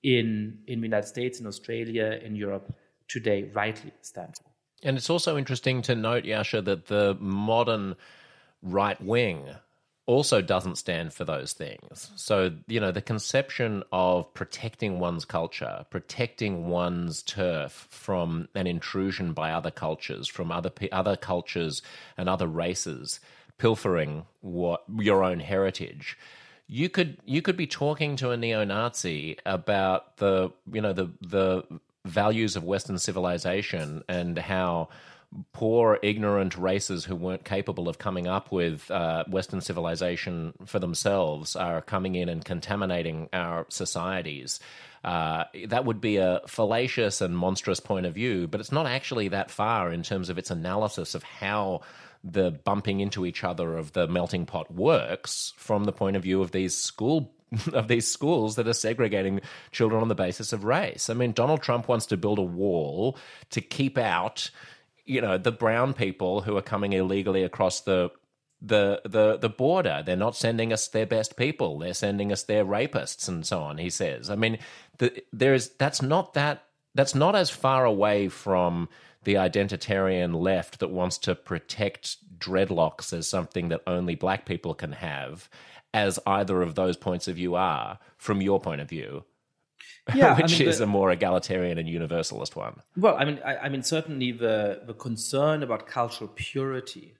in, in the United States, in Australia, in Europe today rightly stand for. And it's also interesting to note, Yascha, that the modern right wing also doesn't stand for those things. So, you know, the conception of protecting one's culture, protecting one's turf from an intrusion by other cultures, from other pe- other cultures and other races, pilfering what your own heritage. You could you could be talking to a neo-Nazi about the, you know, the the values of Western civilization and how poor, ignorant races who weren't capable of coming up with uh, Western civilization for themselves are coming in and contaminating our societies. Uh, that would be a fallacious and monstrous point of view, but it's not actually that far in terms of its analysis of how the bumping into each other of the melting pot works from the point of view of these school of these schools that are segregating children on the basis of race. I mean, Donald Trump wants to build a wall to keep out, you know, the brown people who are coming illegally across the the the the border. They're not sending us their best people. They're sending us their rapists and so on, he says. I mean, the, there is that's not that that's not as far away from the identitarian left that wants to protect dreadlocks as something that only black people can have, as either of those points of view are, from your point of view, yeah, which I mean, is the, a more egalitarian and universalist one. Well, I mean, I, I mean, certainly the the concern about cultural purity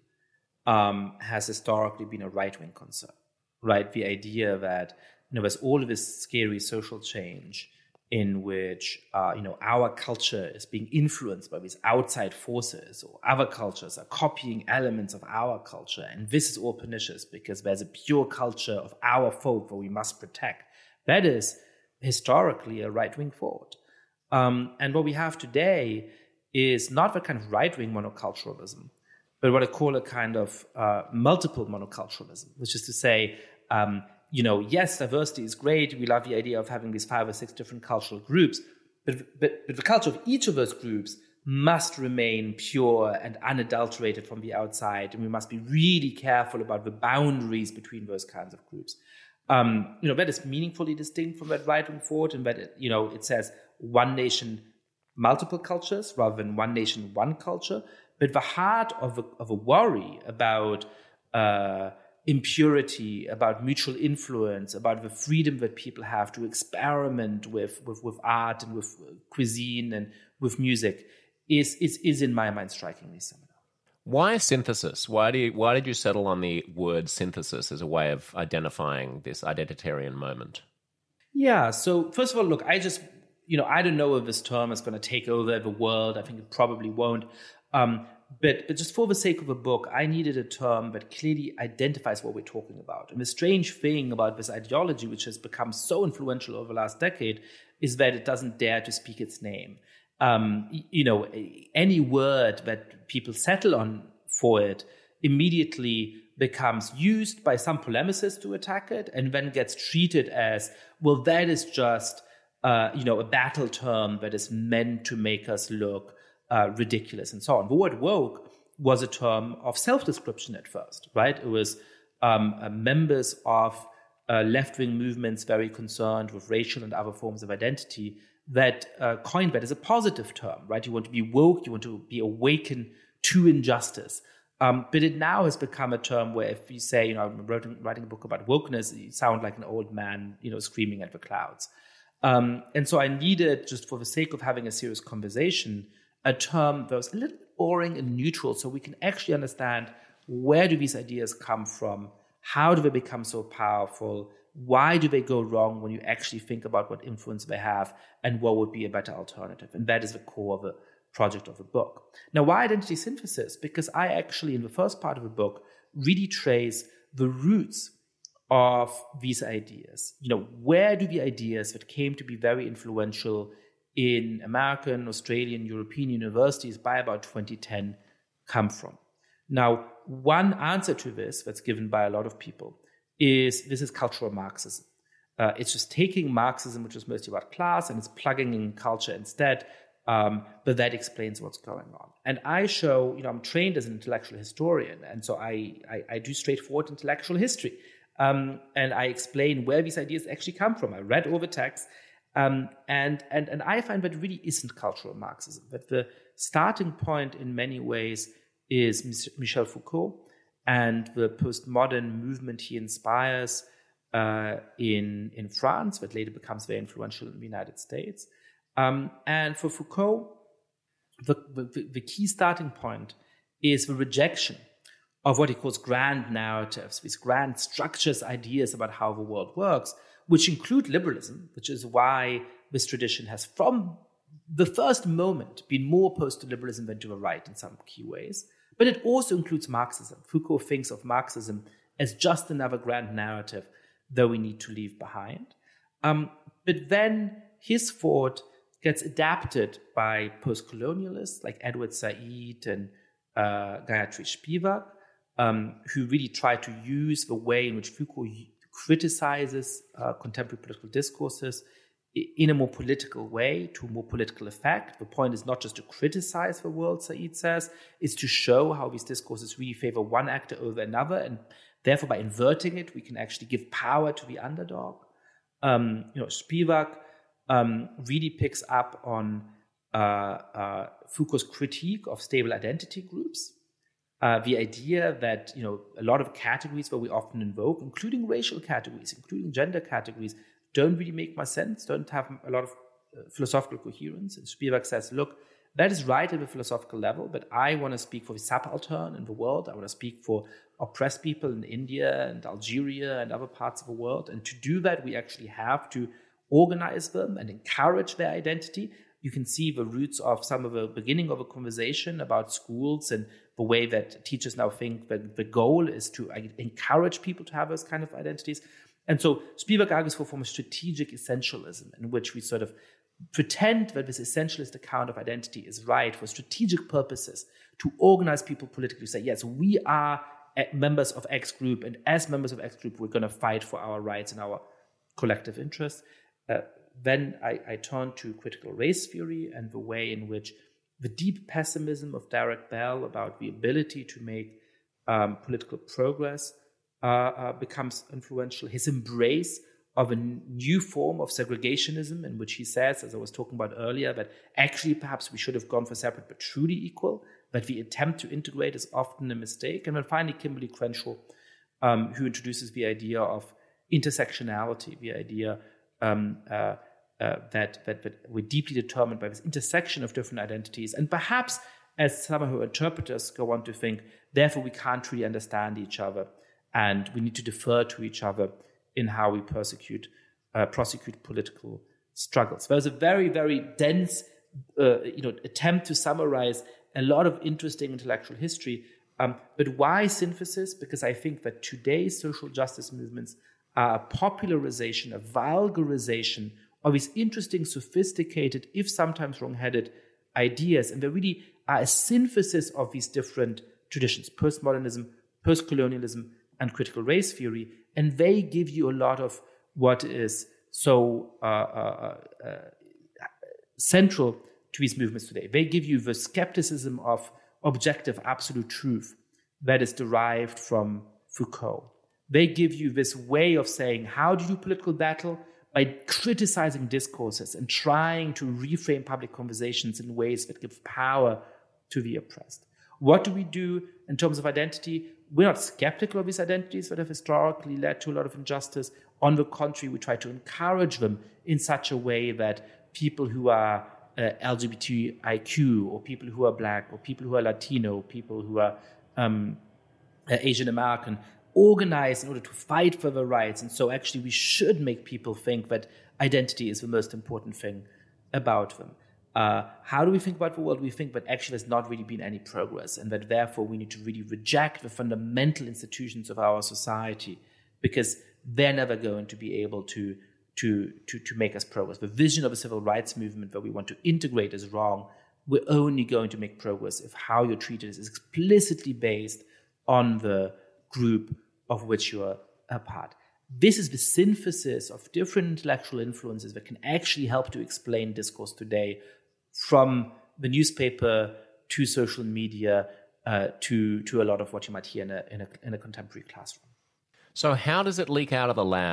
um, has historically been a right-wing concern, right? The idea that, you know, there's all of this scary social change in which, uh, you know, our culture is being influenced by these outside forces, or other cultures are copying elements of our culture. And this is all pernicious because there's a pure culture of our folk that we must protect. That is historically a right-wing thought. Um, and what we have today is not the kind of right-wing monoculturalism, but what I call a kind of uh, multiple monoculturalism, which is to say, um, you know, yes, diversity is great. We love the idea of having these five or six different cultural groups, but, but, but the culture of each of those groups must remain pure and unadulterated from the outside, and we must be really careful about the boundaries between those kinds of groups. Um, you know, that is meaningfully distinct from that right-wing thought, and that, it, you know, it says one nation, multiple cultures, rather than one nation, one culture. But the heart of a, of a worry about uh, impurity, about mutual influence, about the freedom that people have to experiment with, with, with art and with cuisine and with music is, is, is in my mind strikingly similar. Why synthesis? Why do you, why did you settle on the word synthesis as a way of identifying this identitarian moment? Yeah, so first of all, look, I just, you know, I don't know if this term is going to take over the world. I think it probably won't. Um, but, but just for the sake of a book, I needed a term that clearly identifies what we're talking about. And the strange thing about this ideology, which has become so influential over the last decade, is that it doesn't dare to speak its name. Um, you know, any word that people settle on for it immediately becomes used by some polemicists to attack it, and then gets treated as, well, that is just, uh, you know, a battle term that is meant to make us look Uh, ridiculous and so on. The word woke was a term of self-description at first, right? It was um, uh, members of uh, left-wing movements very concerned with racial and other forms of identity that uh, coined that as a positive term, right? You want to be woke, you want to be awakened to injustice. Um, but it now has become a term where if you say, you know, I'm writing, writing a book about wokeness, you sound like an old man, you know, screaming at the clouds. Um, and so I needed, just for the sake of having a serious conversation, a term that was a little boring and neutral, so we can actually understand where do these ideas come from, how do they become so powerful, why do they go wrong when you actually think about what influence they have, and what would be a better alternative. And that is the core of the project of the book. Now, why identity synthesis? Because I actually, in the first part of the book, really trace the roots of these ideas. You know, where do the ideas that came to be very influential in American, Australian, European universities by about twenty ten come from? Now, one answer to this that's given by a lot of people is this is cultural Marxism. Uh, it's just taking Marxism, which is mostly about class, and it's plugging in culture instead, um, but that explains what's going on. And I show, you know, I'm trained as an intellectual historian, and so I, I, I do straightforward intellectual history. Um, and I explain where these ideas actually come from. I read all the texts, Um, and, and, and I find that really isn't cultural Marxism, that the starting point in many ways is Michel Foucault and the postmodern movement he inspires uh, in, in France, that later becomes very influential in the United States. Um, and for Foucault, the, the, the key starting point is the rejection of what he calls grand narratives, these grand structures, ideas about how the world works, which include liberalism, which is why this tradition has, from the first moment, been more opposed to liberalism than to the right in some key ways. But it also includes Marxism. Foucault thinks of Marxism as just another grand narrative that we need to leave behind. Um, but then his thought gets adapted by post-colonialists like Edward Said and uh, Gayatri Spivak, um, who really try to use the way in which Foucault criticizes uh, contemporary political discourses in a more political way, to a more political effect. The point is not just to criticize the world, Said says, it's to show how these discourses really favor one actor over another, and therefore by inverting it, we can actually give power to the underdog. Um, you know, Spivak um, really picks up on uh, uh, Foucault's critique of stable identity groups. Uh, the idea that, you know, a lot of categories that we often invoke, including racial categories, including gender categories, don't really make much sense, don't have a lot of uh, philosophical coherence. And Spivak says, look, that is right at the philosophical level, but I want to speak for the subaltern in the world. I want to speak for oppressed people in India and Algeria and other parts of the world. And to do that, we actually have to organize them and encourage their identity. You can see the roots of some of the beginning of a conversation about schools and the way that teachers now think that the goal is to encourage people to have those kind of identities. And so Spivak argues for a form of strategic essentialism, in which we sort of pretend that this essentialist account of identity is right for strategic purposes, to organize people politically, say, yes, we are members of X group, and as members of X group, we're going to fight for our rights and our collective interests. Uh, then I, I turn to critical race theory and the way in which the deep pessimism of Derek Bell about the ability to make um, political progress uh, uh, becomes influential. His embrace of a new form of segregationism, in which he says, as I was talking about earlier, that actually perhaps we should have gone for separate but truly equal, that the attempt to integrate is often a mistake. And then finally, Kimberly Crenshaw, um, who introduces the idea of intersectionality, the idea um, uh, uh, that, that, that we're deeply determined by this intersection of different identities. And perhaps, as some of her interpreters go on to think, therefore we can't really understand each other, and we need to defer to each other in how we persecute, uh, prosecute political struggles. There's a very, very dense uh, you know, attempt to summarize a lot of interesting intellectual history. Um, but why synthesis? Because I think that today's social justice movements are a popularization, a vulgarization of these interesting, sophisticated, if sometimes wrong-headed ideas. And they really are a synthesis of these different traditions, postmodernism, postcolonialism, and critical race theory. And they give you a lot of what is so uh, uh, uh, central to these movements today. They give you the skepticism of objective absolute truth that is derived from Foucault. They give you this way of saying, how do you do political battle? By criticizing discourses and trying to reframe public conversations in ways that give power to the oppressed. What do we do in terms of identity? We're not skeptical of these identities that have historically led to a lot of injustice. On the contrary, we try to encourage them in such a way that people who are uh, L G B T I Q, or people who are Black, or people who are Latino, people who are um, uh, Asian American, organize in order to fight for their rights. And so actually we should make people think that identity is the most important thing about them. Uh, how do we think about the world? We think that actually there's not really been any progress, and that therefore we need to really reject the fundamental institutions of our society, because they're never going to be able to, to, to, to make us progress. The vision of a civil rights movement that we want to integrate is wrong. We're only going to make progress if how you're treated is explicitly based on the group of which you are a part. This is the synthesis of different intellectual influences that can actually help to explain discourse today, from the newspaper to social media uh, to to a lot of what you might hear in a, in a in a contemporary classroom. So how does it leak out of the lab?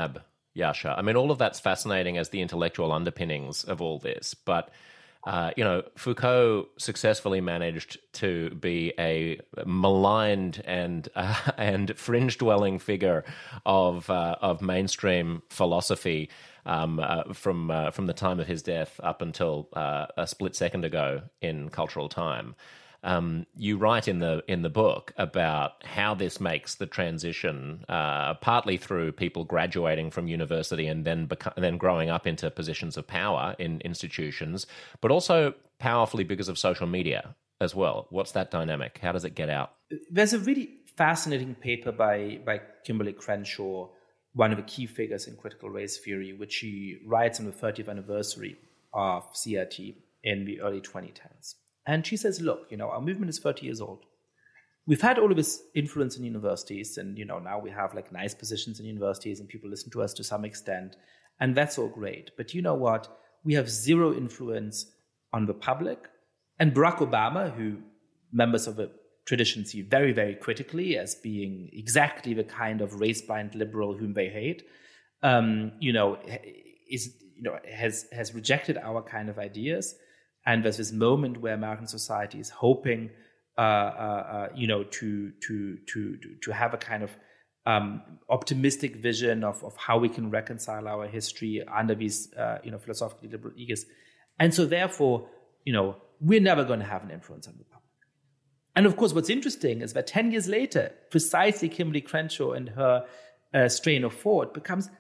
Yascha. I mean, all of that's fascinating as the intellectual underpinnings of all this. But, uh, you know, Foucault successfully managed to be a maligned and uh, and fringe-dwelling figure of uh, of mainstream philosophy um, uh, from uh, from the time of his death up until uh, a split second ago in cultural time. Um, you write in the in the book about how this makes the transition, uh, partly through people graduating from university and then beco- then growing up into positions of power in institutions, but also powerfully because of social media as well. What's that dynamic? How does it get out? There's a really fascinating paper by by Kimberly Crenshaw, one of the key figures in critical race theory, which she writes on the thirtieth anniversary of C R T in the early twenty tens. And she says, look, you know, our movement is thirty years old. We've had all of this influence in universities, and, you know, now we have like nice positions in universities and people listen to us to some extent. And that's all great. But you know what? We have zero influence on the public. And Barack Obama, who members of the tradition see very, very critically as being exactly the kind of race-blind liberal whom they hate, um, you know, is, you know, has has rejected our kind of ideas. And there's this moment where American society is hoping, uh, uh, uh, you know, to to to to have a kind of um, optimistic vision of, of how we can reconcile our history under these, uh, you know, philosophically liberal egos. And so, therefore, you know, we're never going to have an influence on the public. And of course, what's interesting is that ten years later, precisely Kimberly Crenshaw and her uh, strain of thought becomes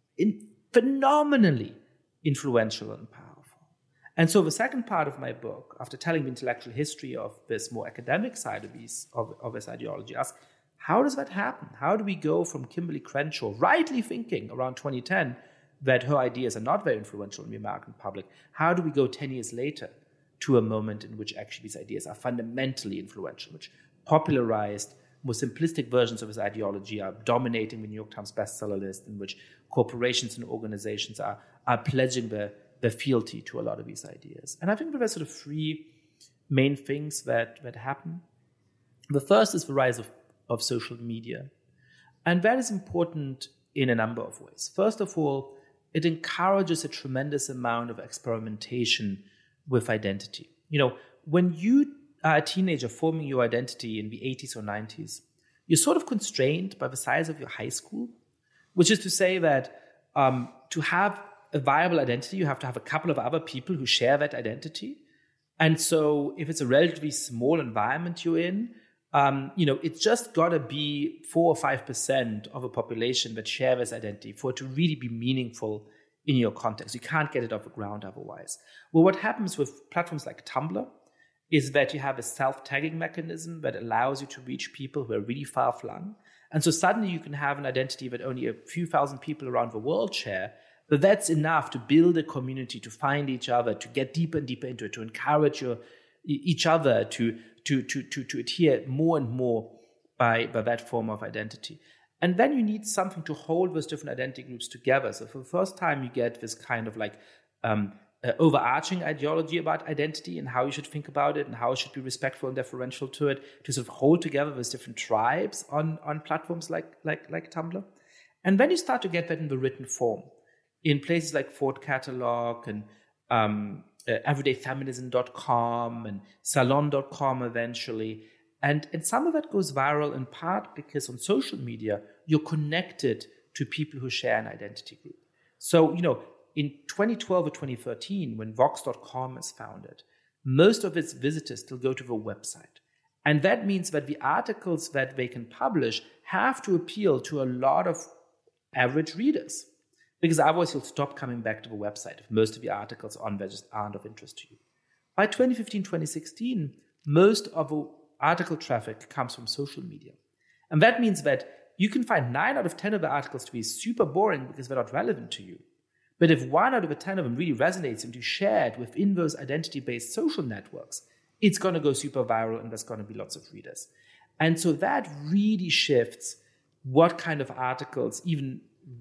in phenomenally influential and powerful. And so the second part of my book, after telling the intellectual history of this more academic side of, these, of, of this ideology, asks, how does that happen? How do we go from Kimberly Crenshaw rightly thinking around twenty ten that her ideas are not very influential in the American public? How do we go ten years later to a moment in which actually these ideas are fundamentally influential, which popularized more simplistic versions of this ideology are dominating the New York Times bestseller list, in which corporations and organizations are, are pledging their their fealty to a lot of these ideas. And I think there are sort of three main things that, that happen. The first is the rise of, of social media. And that is important in a number of ways. First of all, it encourages a tremendous amount of experimentation with identity. You know, when you are a teenager forming your identity in the eighties or nineties, you're sort of constrained by the size of your high school, which is to say that um, to have a viable identity, you have to have a couple of other people who share that identity. And so if it's a relatively small environment you're in, um, you know, it's just got to be four or five percent of a population that share this identity for it to really be meaningful in your context. You can't get it off the ground otherwise. Well, what happens with platforms like Tumblr is that you have a self-tagging mechanism that allows you to reach people who are really far-flung. And so suddenly you can have an identity that only a few thousand people around the world share. But that's enough to build a community, to find each other, to get deeper and deeper into it, to encourage your, each other to, to, to, to, to adhere more and more by, by that form of identity. And then you need something to hold those different identity groups together. So for the first time, you get this kind of like um, uh, overarching ideology about identity and how you should think about it and how it should be respectful and deferential to it, to sort of hold together those different tribes on, on platforms like, like, like Tumblr. And then you start to get that in the written form, in places like Thought Catalog and um, uh, everyday feminism dot com and salon dot com eventually. And, and some of that goes viral in part because on social media, you're connected to people who share an identity group. So, you know, in twenty twelve or twenty thirteen, when Vox dot com is founded, most of its visitors still go to the website. And that means that the articles that they can publish have to appeal to a lot of average readers, because otherwise you'll stop coming back to the website if most of the articles on there just aren't of interest to you. By twenty fifteen, twenty sixteen, most of the article traffic comes from social media. And that means that you can find nine out of ten of the articles to be super boring because they're not relevant to you. But if one out of the ten of them really resonates and you share it within those identity-based social networks, it's going to go super viral and there's going to be lots of readers. And so that really shifts what kind of articles even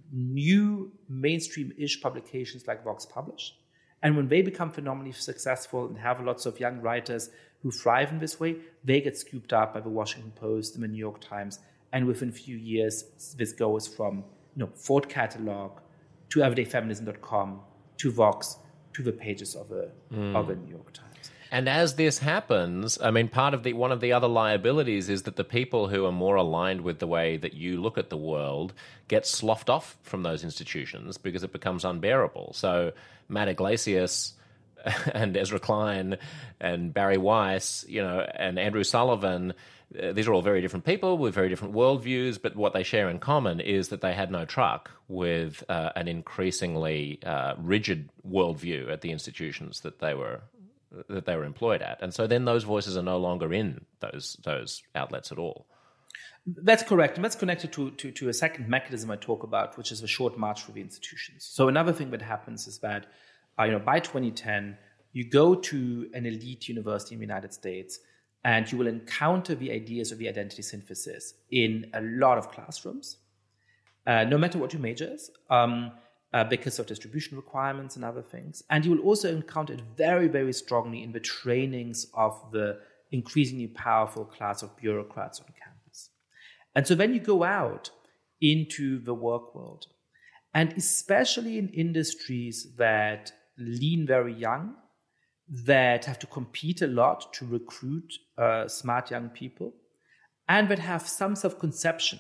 new mainstream-ish publications like Vox publish. And when they become phenomenally successful and have lots of young writers who thrive in this way, they get scooped up by the Washington Post and the New York Times. And within a few years, this goes from, you know, Thought Catalog to everyday feminism dot com, to Vox, to the pages of a, mm. of a New York Times. And as this happens, I mean, part of the one of the other liabilities is that the people who are more aligned with the way that you look at the world get sloughed off from those institutions because it becomes unbearable. So Matt Iglesias and Ezra Klein and Barry Weiss, you know, and Andrew Sullivan, uh, these are all very different people with very different worldviews, but what they share in common is that they had no truck with uh, an increasingly uh, rigid worldview at the institutions that they were that they were employed at. And so then those voices are no longer in those those outlets at all. That's correct. And that's connected to, to, to a second mechanism I talk about, which is a short march through the institutions. So another thing that happens is that uh, you know, by twenty ten, you go to an elite university in the United States and you will encounter the ideas of the identity synthesis in a lot of classrooms, uh, no matter what your major is. Um, Uh, because of distribution requirements and other things. And you will also encounter it very, very strongly in the trainings of the increasingly powerful class of bureaucrats on campus. And so then you go out into the work world, and especially in industries that lean very young, that have to compete a lot to recruit uh, smart young people, and that have some self-conception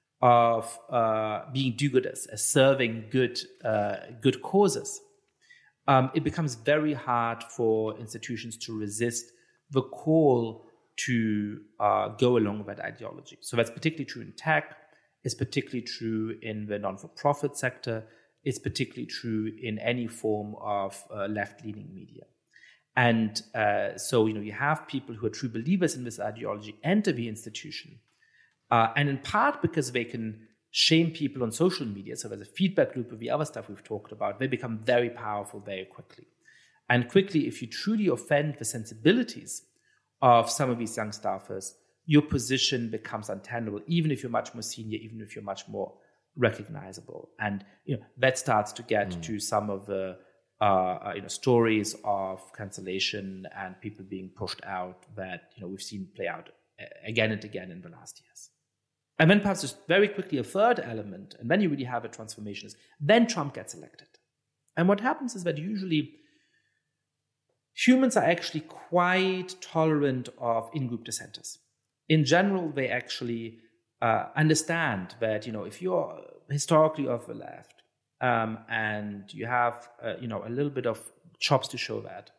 of uh, being do-gooders, as serving good uh, good causes, um, it becomes very hard for institutions to resist the call to uh, go along with that ideology. So that's particularly true in tech. It's particularly true in the non-for-profit sector. It's particularly true in any form of uh, left-leaning media. And uh, so, you know, you have people who are true believers in this ideology enter the institution. Uh, and in part because they can shame people on social media, so there's a feedback loop of the other stuff we've talked about, they become very powerful very quickly. And quickly, if you truly offend the sensibilities of some of these young staffers, your position becomes untenable, even if you're much more senior, even if you're much more recognizable. And you know that starts to get mm. to some of the uh, you know stories of cancellation and people being pushed out that you know we've seen play out again and again in the last years. And then perhaps just very quickly a third element, and then you really have a transformation, is then Trump gets elected. And what happens is that usually humans are actually quite tolerant of in-group dissenters. In general, they actually uh, understand that, you know, if you're historically of the left um, and you have, uh, you know, a little bit of chops to show that,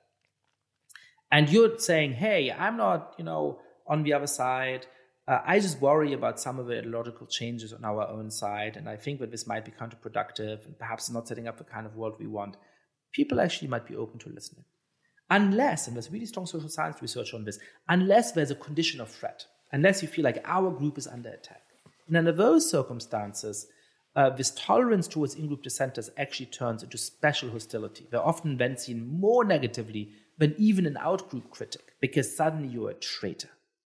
and you're saying, hey, I'm not, you know, on the other side, Uh, I just worry about some of the ideological changes on our own side, and I think that this might be counterproductive and perhaps not setting up the kind of world we want. People actually might be open to listening. Unless, and there's really strong social science research on this, unless there's a condition of threat, unless you feel like our group is under attack. And under those circumstances, uh, this tolerance towards in-group dissenters actually turns into special hostility. They're often then seen more negatively than even an out-group critic, because suddenly you're a traitor.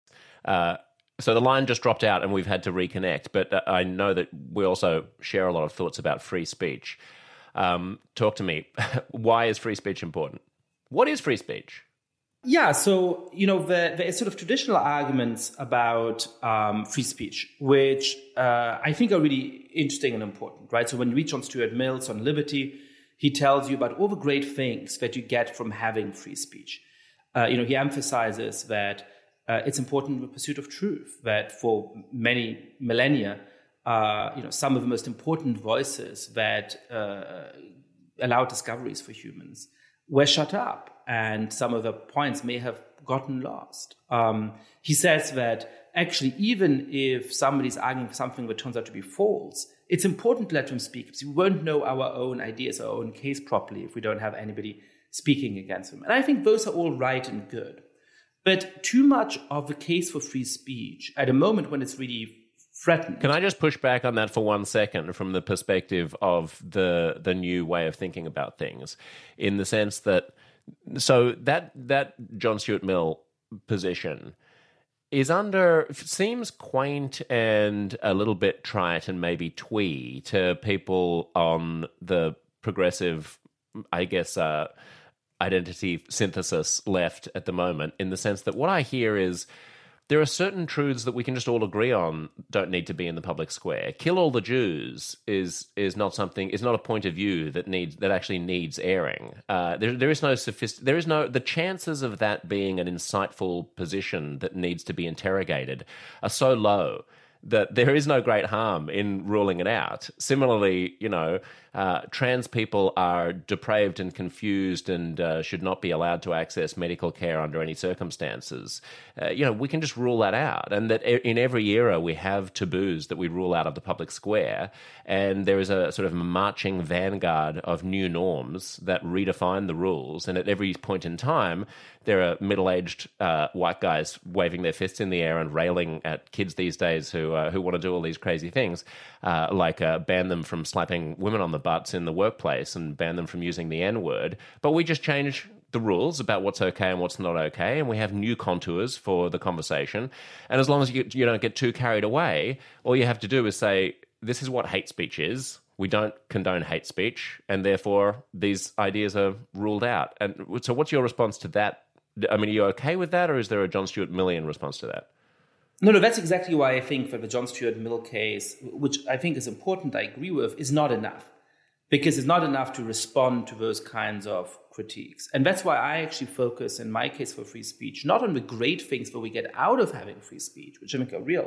Uh So the line just dropped out and we've had to reconnect, but uh, I know that we also share a lot of thoughts about free speech. Um, talk to me. Why is free speech important? What is free speech? Yeah, so, you know, there, there are sort of traditional arguments about um, free speech, which uh, I think are really interesting and important, right? So when you read John Stuart Mills on liberty, he tells you about all the great things that you get from having free speech. Uh, you know, he emphasizes that Uh, it's important in the pursuit of truth, that for many millennia, uh, you know, some of the most important voices that uh, allowed discoveries for humans were shut up, and some of the points may have gotten lost. Um, he says that actually, even if somebody's arguing for something that turns out to be false, it's important to let them speak, because we won't know our own ideas, our own case properly if we don't have anybody speaking against them. And I think those are all right and good. But too much of the case for free speech at a moment when it's really threatened. Can I just push back on that for one second from the perspective of the the new way of thinking about things, in the sense that, so that that John Stuart Mill position is under, seems quaint and a little bit trite and maybe twee to people on the progressive, I guess, uh, identity synthesis left at the moment, in the sense that what I hear is there are certain truths that we can just all agree on don't need to be in the public square. Kill all the Jews is is not something is not a point of view that needs that actually needs airing. Uh, there there is no sophist there is no the chances of that being an insightful position that needs to be interrogated are so low that there is no great harm in ruling it out. Similarly, you know, uh, trans people are depraved and confused and uh, should not be allowed to access medical care under any circumstances. Uh, you know, we can just rule that out. And that in every era we have taboos that we rule out of the public square. And there is a sort of marching vanguard of new norms that redefine the rules. And at every point in time, there are middle-aged uh, white guys waving their fists in the air and railing at kids these days who uh, who want to do all these crazy things, uh, like uh, ban them from slapping women on the butts in the workplace and ban them from using the N-word. But we just change the rules about what's okay and what's not okay, and we have new contours for the conversation. And as long as you, you don't get too carried away, all you have to do is say, this is what hate speech is. We don't condone hate speech, and therefore these ideas are ruled out. And so what's your response to that? I mean, are you okay with that, or is there a John Stuart Millian response to that? No, no, that's exactly why I think that the John Stuart Mill case, which I think is important, I agree with, is not enough. Because it's not enough to respond to those kinds of critiques. And that's why I actually focus, in my case for free speech, not on the great things that we get out of having free speech, which I think are real.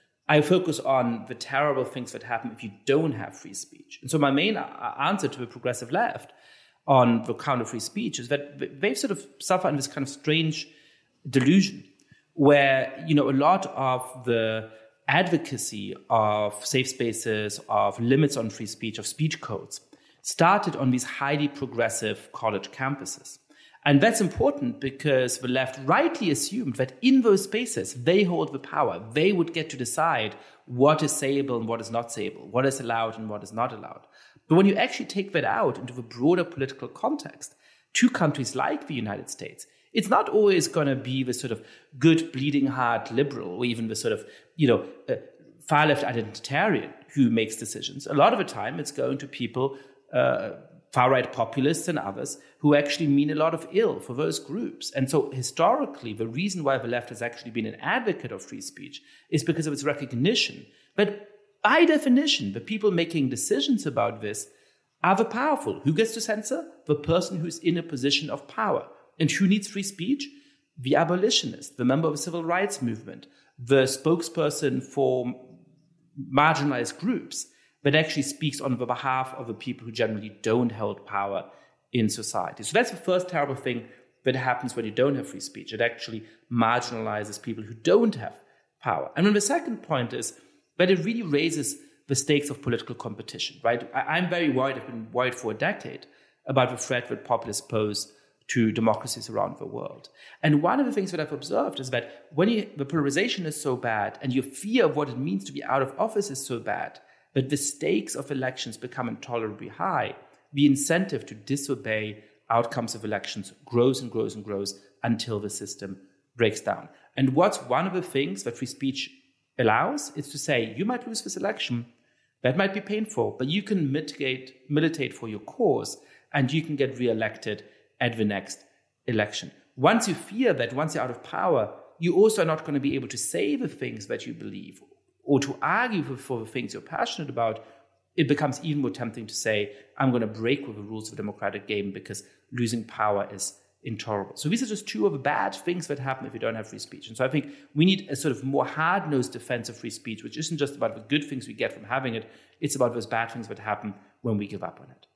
I focus on the terrible things that happen if you don't have free speech. And so my main answer to the progressive left on the count of free speech is that they've sort of suffered this kind of strange delusion where, you know, a lot of the advocacy of safe spaces, of limits on free speech, of speech codes, started on these highly progressive college campuses. And that's important because the left rightly assumed that in those spaces, they hold the power. They would get to decide what is sayable and what is not sayable, what is allowed and what is not allowed. But when you actually take that out into the broader political context, to countries like the United States, it's not always going to be the sort of good, bleeding heart liberal or even the sort of, you know, uh, far left identitarian who makes decisions. A lot of the time, it's going to people, uh, far-right populists and others, who actually mean a lot of ill for those groups. And so historically, the reason why the left has actually been an advocate of free speech is because of its recognition. But by definition, the people making decisions about this are the powerful. Who gets to censor? The person who's in a position of power. And who needs free speech? The abolitionist, the member of the civil rights movement, the spokesperson for marginalized groups that actually speaks on the behalf of the people who generally don't hold power in society. So that's the first terrible thing that happens when you don't have free speech. It actually marginalizes people who don't have power. And then the second point is that it really raises the stakes of political competition, right? I, I'm very worried, I've been worried for a decade about the threat that populists pose to democracies around the world. And one of the things that I've observed is that when you, the polarization is so bad and your fear of what it means to be out of office is so bad, that the stakes of elections become intolerably high, the incentive to disobey outcomes of elections grows and grows and grows until the system breaks down. And what's one of the things that free speech allows is to say, you might lose this election, that might be painful, but you can mitigate, militate for your cause, and you can get reelected at the next election. Once you fear that, once you're out of power, you also are not going to be able to say the things that you believe or to argue for, for the things you're passionate about. It becomes even more tempting to say, I'm going to break with the rules of the democratic game because losing power is intolerable. So these are just two of the bad things that happen if you don't have free speech. And so I think we need a sort of more hard-nosed defense of free speech, which isn't just about the good things we get from having it, it's about those bad things that happen when we give up on it.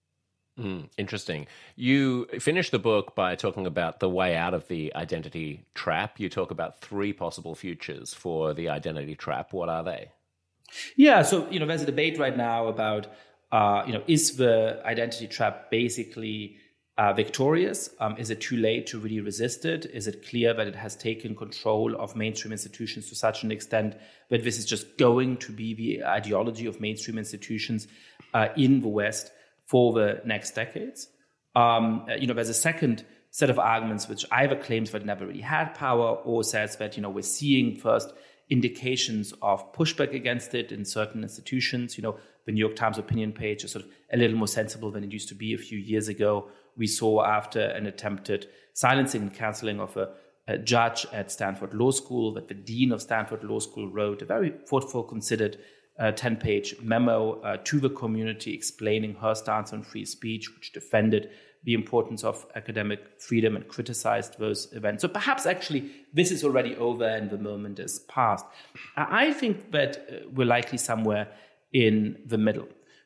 Mm, interesting. You finish the book by talking about the way out of the identity trap. You talk about three possible futures for the identity trap. What are they? Yeah, so, you know, there's a debate right now about, uh, you know, is the identity trap basically uh, victorious? Um, is it too late to really resist it? Is it clear that it has taken control of mainstream institutions to such an extent that this is just going to be the ideology of mainstream institutions uh, in the West for the next decades? Um, you know, there's a second set of arguments which either claims that it never really had power or says that, you know, we're seeing first indications of pushback against it in certain institutions. You know, the New York Times opinion page is sort of a little more sensible than it used to be a few years ago. We saw after an attempted silencing and canceling of a, a judge at Stanford Law School, that the dean of Stanford Law School wrote a very thoughtful, considered uh, ten-page memo uh, to the community explaining her stance on free speech, which defended the importance of academic freedom and criticized those events. So perhaps actually this is already over and the moment is past. I think that uh, we're likely somewhere in the middle.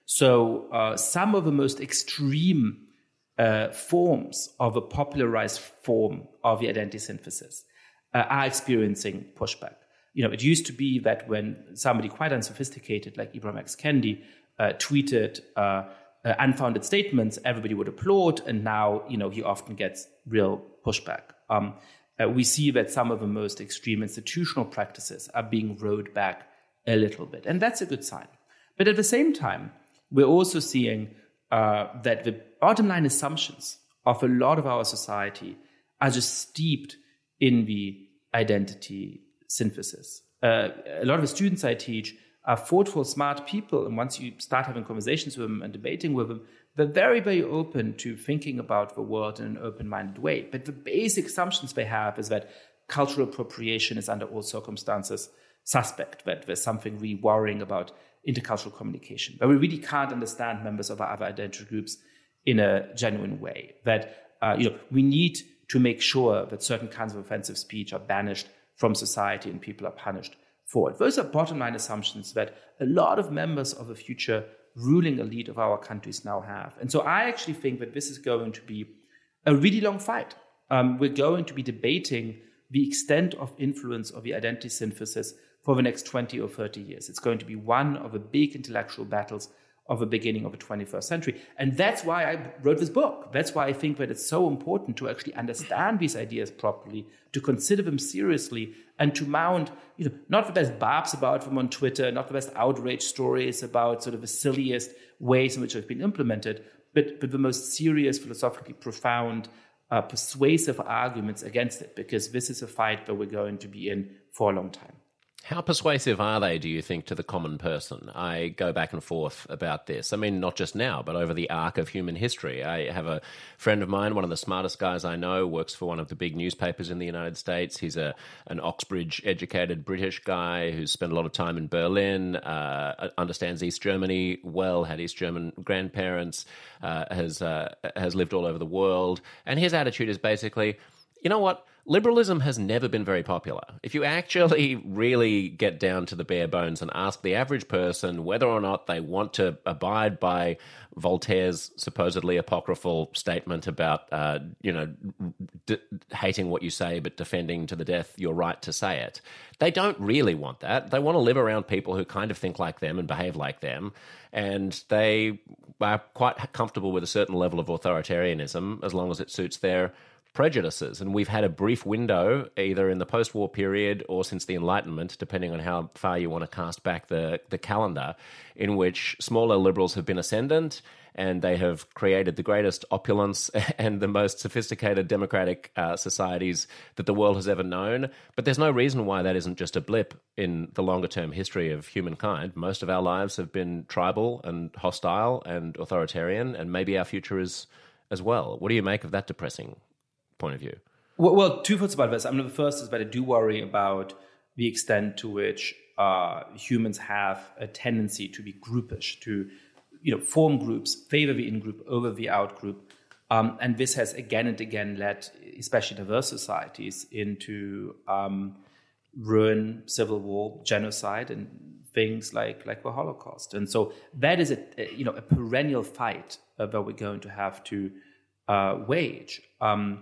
So uh, some of the most extreme uh, forms of a popularized form of the identity synthesis uh, are experiencing pushback. You know, it used to be that when somebody quite unsophisticated like Ibram X. Kendi uh, tweeted uh, uh, unfounded statements, everybody would applaud, and now, you know, he often gets real pushback. Um, uh, we see that some of the most extreme institutional practices are being rolled back a little bit, and that's a good sign. But at the same time, we're also seeing uh, that the bottom line assumptions of a lot of our society are just steeped in the identity synthesis. Uh, a lot of the students I teach are thoughtful, smart people, and once you start having conversations with them and debating with them, they're very, very open to thinking about the world in an open-minded way. But the basic assumptions they have is that cultural appropriation is under all circumstances suspect, that there's something really worrying about intercultural communication. But we really can't understand members of our other identity groups in a genuine way. That uh, you know, we need to make sure that certain kinds of offensive speech are banished from society and people are punished for it. Those are bottom line assumptions that a lot of members of the future ruling elite of our countries now have. And so I actually think that this is going to be a really long fight. Um, we're going to be debating the extent of influence of the identity synthesis for the next twenty or thirty years. It's going to be one of the big intellectual battles of the beginning of the twenty-first century. And that's why I wrote this book. That's why I think that it's so important to actually understand these ideas properly, to consider them seriously, and to mount, you know, not the best barbs about them on Twitter, not the best outrage stories about sort of the silliest ways in which they've been implemented, but, but the most serious, philosophically profound, uh, persuasive arguments against it, because this is a fight that we're going to be in for a long time. How persuasive are they, do you think, to the common person? I go back and forth about this. I mean, not just now, but over the arc of human history. I have a friend of mine, one of the smartest guys I know, works for one of the big newspapers in the United States. He's a an Oxbridge-educated British guy who's spent a lot of time in Berlin, uh, understands East Germany well, had East German grandparents, uh, has uh, has lived all over the world. And his attitude is basically, you know what? Liberalism has never been very popular. If you actually really get down to the bare bones and ask the average person whether or not they want to abide by Voltaire's supposedly apocryphal statement about, uh, you know, d- hating what you say but defending to the death your right to say it, they don't really want that. They want to live around people who kind of think like them and behave like them, and they are quite comfortable with a certain level of authoritarianism as long as it suits their prejudices. And we've had a brief window, either in the post-war period or since the Enlightenment, depending on how far you want to cast back the, the calendar, in which smaller liberals have been ascendant, and they have created the greatest opulence and the most sophisticated democratic uh, societies that the world has ever known. But there's no reason why that isn't just a blip in the longer-term history of humankind. Most of our lives have been tribal and hostile and authoritarian, and maybe our future is as well. What do you make of that depressing point of view? Well, well, two thoughts about this. I mean, the first is that I do worry about the extent to which uh, humans have a tendency to be groupish, to, you know, form groups, favor the in-group over the out-group. Um, and this has again and again led, especially diverse societies, into um, ruin, civil war, genocide, and things like, like the Holocaust. And so that is a, a you know a perennial fight uh, that we're going to have to uh, wage. Um,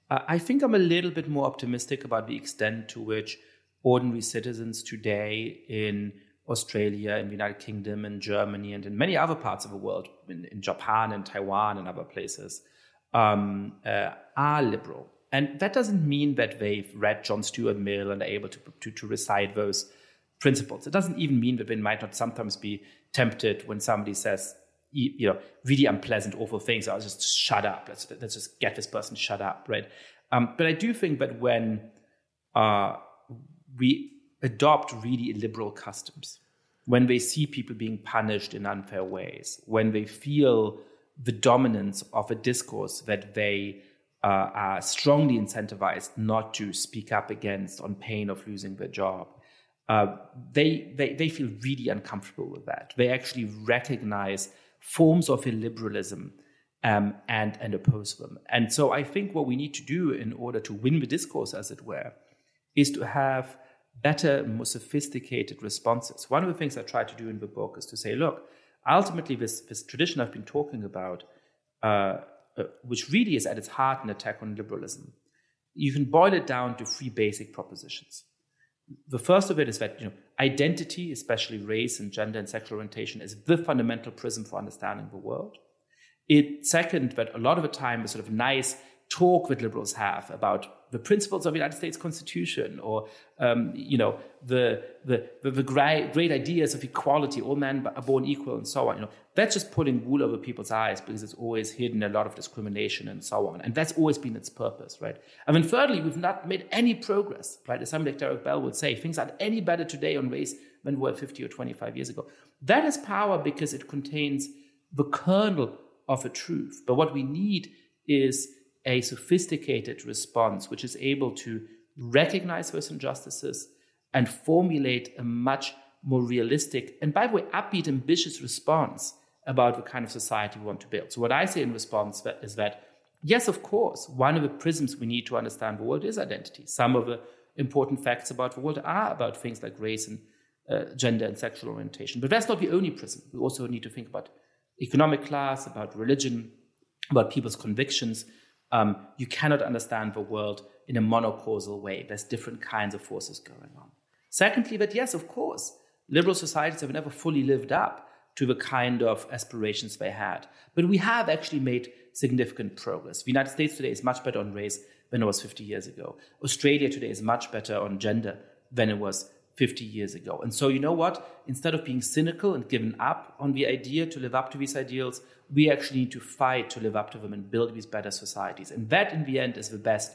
I think I'm a little bit more optimistic about the extent to which ordinary citizens today in Australia, in the United Kingdom, in Germany, and in many other parts of the world, in, in Japan and Taiwan and other places, um, uh, are liberal. And that doesn't mean that they've read John Stuart Mill and are able to, to, to recite those principles. It doesn't even mean that they might not sometimes be tempted when somebody says, you know, really unpleasant, awful things. I'll just shut up. Let's let's just get this person shut up, right? Um, but I do think that when uh, we adopt really liberal customs, when they see people being punished in unfair ways, when they feel the dominance of a discourse that they uh, are strongly incentivized not to speak up against on pain of losing their job. Uh, they, they they feel really uncomfortable with that. They actually recognize forms of illiberalism um, and, and oppose them. And so I think what we need to do in order to win the discourse, as it were, is to have better, more sophisticated responses. One of the things I try to do in the book is to say, look, ultimately this, this tradition I've been talking about, uh, uh, which really is at its heart an attack on liberalism, you can boil it down to three basic propositions. The first of it is that, you know, identity, especially race and gender and sexual orientation, is the fundamental prism for understanding the world. It, second, that a lot of the time the sort of nice talk that liberals have about the principles of the United States Constitution, or um, you know the the the, the great, great ideas of equality, all men are born equal, and so on. You know, that's just pulling wool over people's eyes because it's always hidden a lot of discrimination and so on, and that's always been its purpose, right? And then thirdly, we've not made any progress, right? As somebody like Derek Bell would say, things aren't any better today on race than they were fifty or twenty-five years ago. That is power because it contains the kernel of a truth. But what we need is a sophisticated response which is able to recognize those injustices and formulate a much more realistic and, by the way, upbeat, ambitious response about the kind of society we want to build. So what I say in response is that, yes, of course, one of the prisms we need to understand the world is identity. Some of the important facts about the world are about things like race and uh, gender and sexual orientation. But that's not the only prism. We also need to think about economic class, about religion, about people's convictions. Um, you cannot understand the world in a monocausal way. There's different kinds of forces going on. Secondly, that yes, of course, liberal societies have never fully lived up to the kind of aspirations they had. But we have actually made significant progress. The United States today is much better on race than it was fifty years ago. Australia today is much better on gender than it was fifty years ago. And so you know what? Instead of being cynical and giving up on the idea to live up to these ideals, we actually need to fight to live up to them and build these better societies. And that, in the end, is the best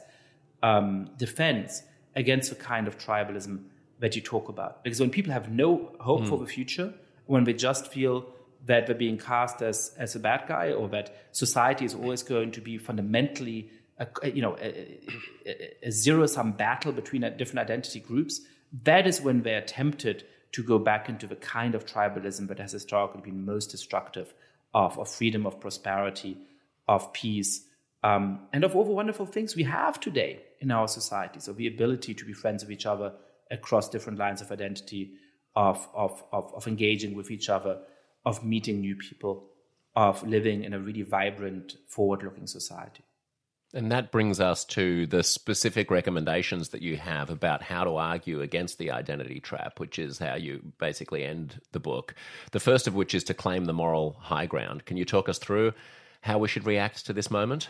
um, defense against the kind of tribalism that you talk about. Because when people have no hope mm. for the future, when they just feel that they're being cast as, as a bad guy, or that society is always going to be fundamentally a, you know, a, a, a zero-sum battle between different identity groups, that is when they're tempted to go back into the kind of tribalism that has historically been most destructive of, of freedom, of prosperity, of peace, um, and of all the wonderful things we have today in our societies, of the ability to be friends with each other across different lines of identity, of, of, of, of engaging with each other, of meeting new people, of living in a really vibrant, forward-looking society. And that brings us to the specific recommendations that you have about how to argue against the identity trap, which is how you basically end the book. The first of which is to claim the moral high ground. Can you talk us through how we should react to this moment?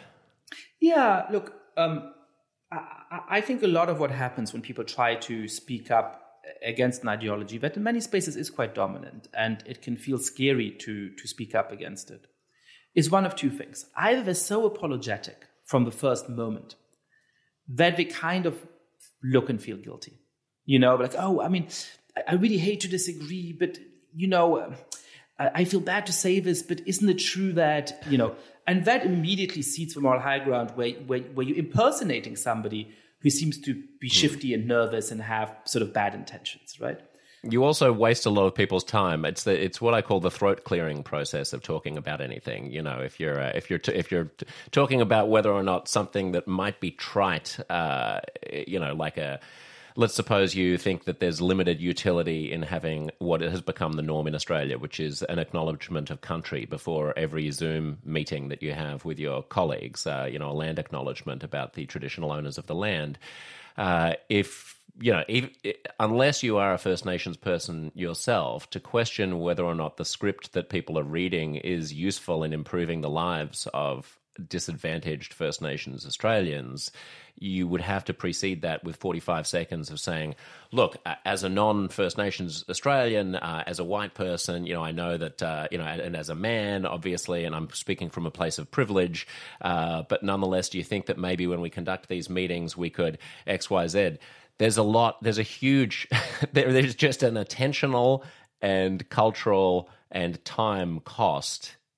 Yeah, look, um, I, I think a lot of what happens when people try to speak up against an ideology that in many spaces is quite dominant, and it can feel scary to, to speak up against it, is one of two things. Either they're so apologetic from the first moment that they kind of look and feel guilty. You know, like, oh, I mean, I really hate to disagree, but, you know, uh, I feel bad to say this, but isn't it true that, you know, and that immediately seeds the moral high ground where, where, where you're impersonating somebody who seems to be shifty and nervous and have sort of bad intentions, right? You also waste a lot of people's time. It's the it's what I call the throat clearing process of talking about anything. You know, if you're uh, if you're t- if you're t- talking about whether or not something that might be trite, uh, you know, like a let's suppose you think that there's limited utility in having what has become the norm in Australia, which is an acknowledgement of country before every Zoom meeting that you have with your colleagues. Uh, you know, a land acknowledgement about the traditional owners of the land. Uh, if you know, if, unless you are a First Nations person yourself, to question whether or not the script that people are reading is useful in improving the lives of disadvantaged First Nations Australians, you would have to precede that with forty-five seconds of saying, look, as a non-First Nations Australian, uh, as a white person, you know, I know that, uh, you know, and, and as a man, obviously, and I'm speaking from a place of privilege, uh, but nonetheless, do you think that maybe when we conduct these meetings, we could X, Y, Z? There's a lot, there's a huge, there, there's just an attentional and cultural and time cost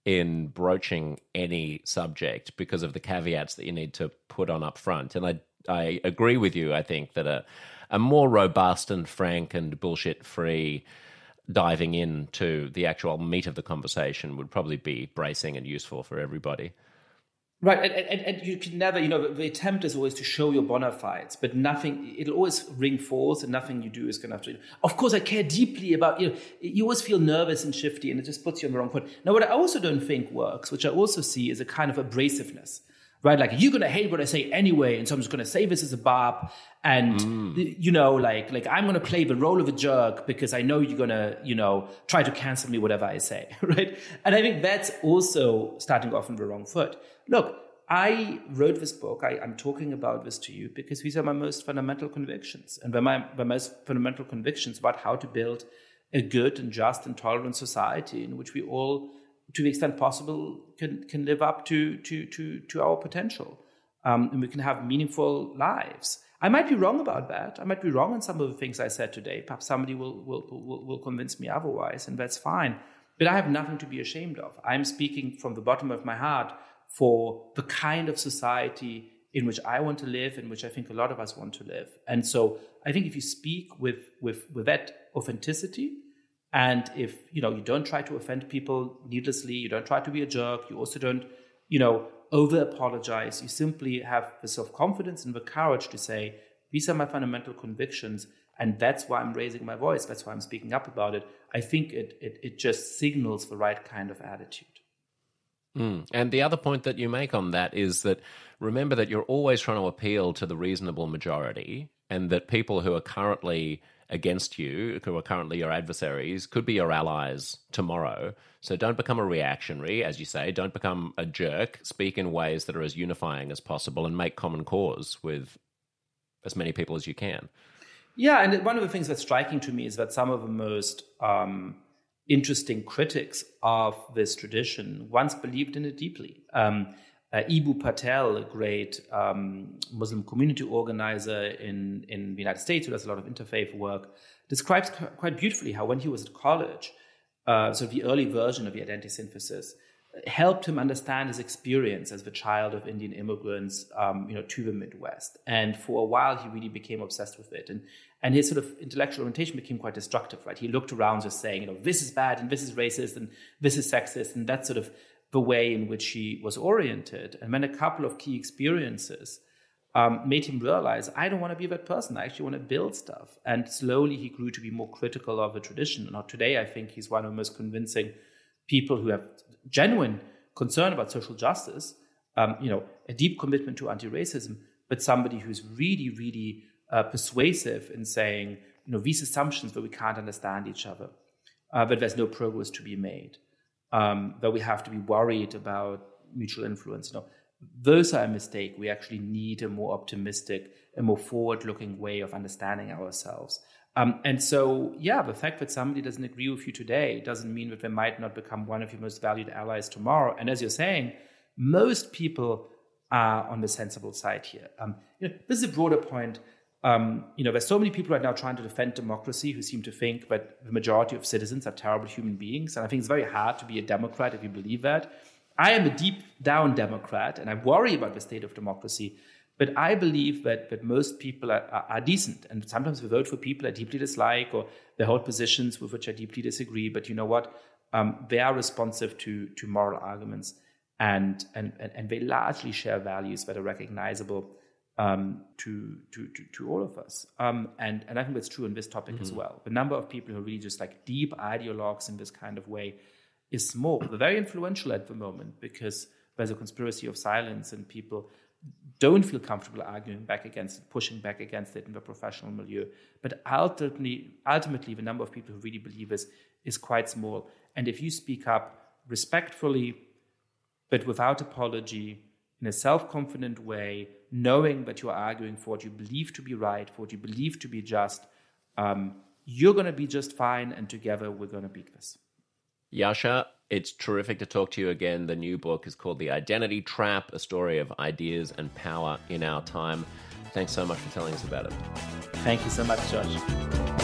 in broaching any subject because of the caveats that you need to put on up front. And I I agree with you. I think that a a more robust and frank and bullshit-free diving into the actual meat of the conversation would probably be bracing and useful for everybody. Right, and, and, and you can never, you know, the attempt is always to show your bona fides, but nothing, it'll always ring false and nothing you do is going to have to, of course I care deeply about, you know, you always feel nervous and shifty and it just puts you on the wrong foot. Now, what I also don't think works, which I also see is a kind of abrasiveness, right? Like, you're going to hate what I say anyway, and so I'm just going to say this is a barb, and, mm. you know, like, like I'm going to play the role of a jerk because I know you're going to, you know, try to cancel me, whatever I say, right? And I think that's also starting off on the wrong foot. Look, I wrote this book, I, I'm talking about this to you because these are my most fundamental convictions. And they're my, my most fundamental convictions about how to build a good and just and tolerant society in which we all, to the extent possible, can, can live up to, to, to, to our potential. Um, and we can have meaningful lives. I might be wrong about that. I might be wrong on some of the things I said today. Perhaps somebody will, will, will, will convince me otherwise, and that's fine. But I have nothing to be ashamed of. I'm speaking from the bottom of my heart for the kind of society in which I want to live, in which I think a lot of us want to live. And so I think if you speak with, with, with that authenticity, and if, you know, you don't try to offend people needlessly, you don't try to be a jerk, you also don't, you know, over-apologize, you simply have the self-confidence and the courage to say, these are my fundamental convictions, and that's why I'm raising my voice, that's why I'm speaking up about it. I think it it, it just signals the right kind of attitude. Mm. And the other point that you make on that is that remember that you're always trying to appeal to the reasonable majority, and that people who are currently against you, who are currently your adversaries, could be your allies tomorrow. So don't become a reactionary, as you say. Don't become a jerk. Speak in ways that are as unifying as possible and make common cause with as many people as you can. Yeah, and one of the things that's striking to me is that some of the most um, interesting critics of this tradition once believed in it deeply. Um, uh, Eboo Patel, a great um, Muslim community organizer in, in the United States who does a lot of interfaith work, describes qu- quite beautifully how when he was at college, uh, so the early version of the identity synthesis, helped him understand his experience as the child of Indian immigrants, um, you know, to the Midwest. And for a while, he really became obsessed with it. And and his sort of intellectual orientation became quite destructive, right? He looked around just saying, you know, this is bad, and this is racist, and this is sexist, and that's sort of the way in which he was oriented. And then a couple of key experiences um, made him realize, I don't want to be that person. I actually want to build stuff. And slowly he grew to be more critical of the tradition. And now today, I think he's one of the most convincing people who have genuine concern about social justice, um, you know, a deep commitment to anti-racism, but somebody who's really, really uh, persuasive in saying, you know, these assumptions where we can't understand each other, uh, but there's no progress to be made, um, that we have to be worried about mutual influence. You know, those are a mistake. We actually need a more optimistic, a more forward-looking way of understanding ourselves. Um, and so, yeah, the fact that somebody doesn't agree with you today doesn't mean that they might not become one of your most valued allies tomorrow. And as you're saying, most people are on the sensible side here. Um, you know, this is a broader point. Um, you know, there's so many people right now trying to defend democracy who seem to think that the majority of citizens are terrible human beings. And I think it's very hard to be a Democrat if you believe that. I am a deep down Democrat, and I worry about the state of democracy. But I believe that, that most people are, are, are decent, and sometimes we vote for people I deeply dislike, or they hold positions with which I deeply disagree. But you know what? Um, they are responsive to to moral arguments, and and and, and they largely share values that are recognizable um, to, to to to all of us. Um, and and I think that's true on this topic mm-hmm. as well. The number of people who are really just like deep ideologues in this kind of way is small. They're very influential at the moment because there's a conspiracy of silence, and people don't feel comfortable arguing back against it, pushing back against it in the professional milieu. But ultimately, ultimately, the number of people who really believe this is quite small. And if you speak up respectfully, but without apology, in a self-confident way, knowing that you're arguing for what you believe to be right, for what you believe to be just, um, you're going to be just fine, and together we're going to beat this. Yascha, it's terrific to talk to you again. The new book is called The Identity Trap, a story of ideas and power in our time. Thanks so much for telling us about it. Thank you so much, Josh.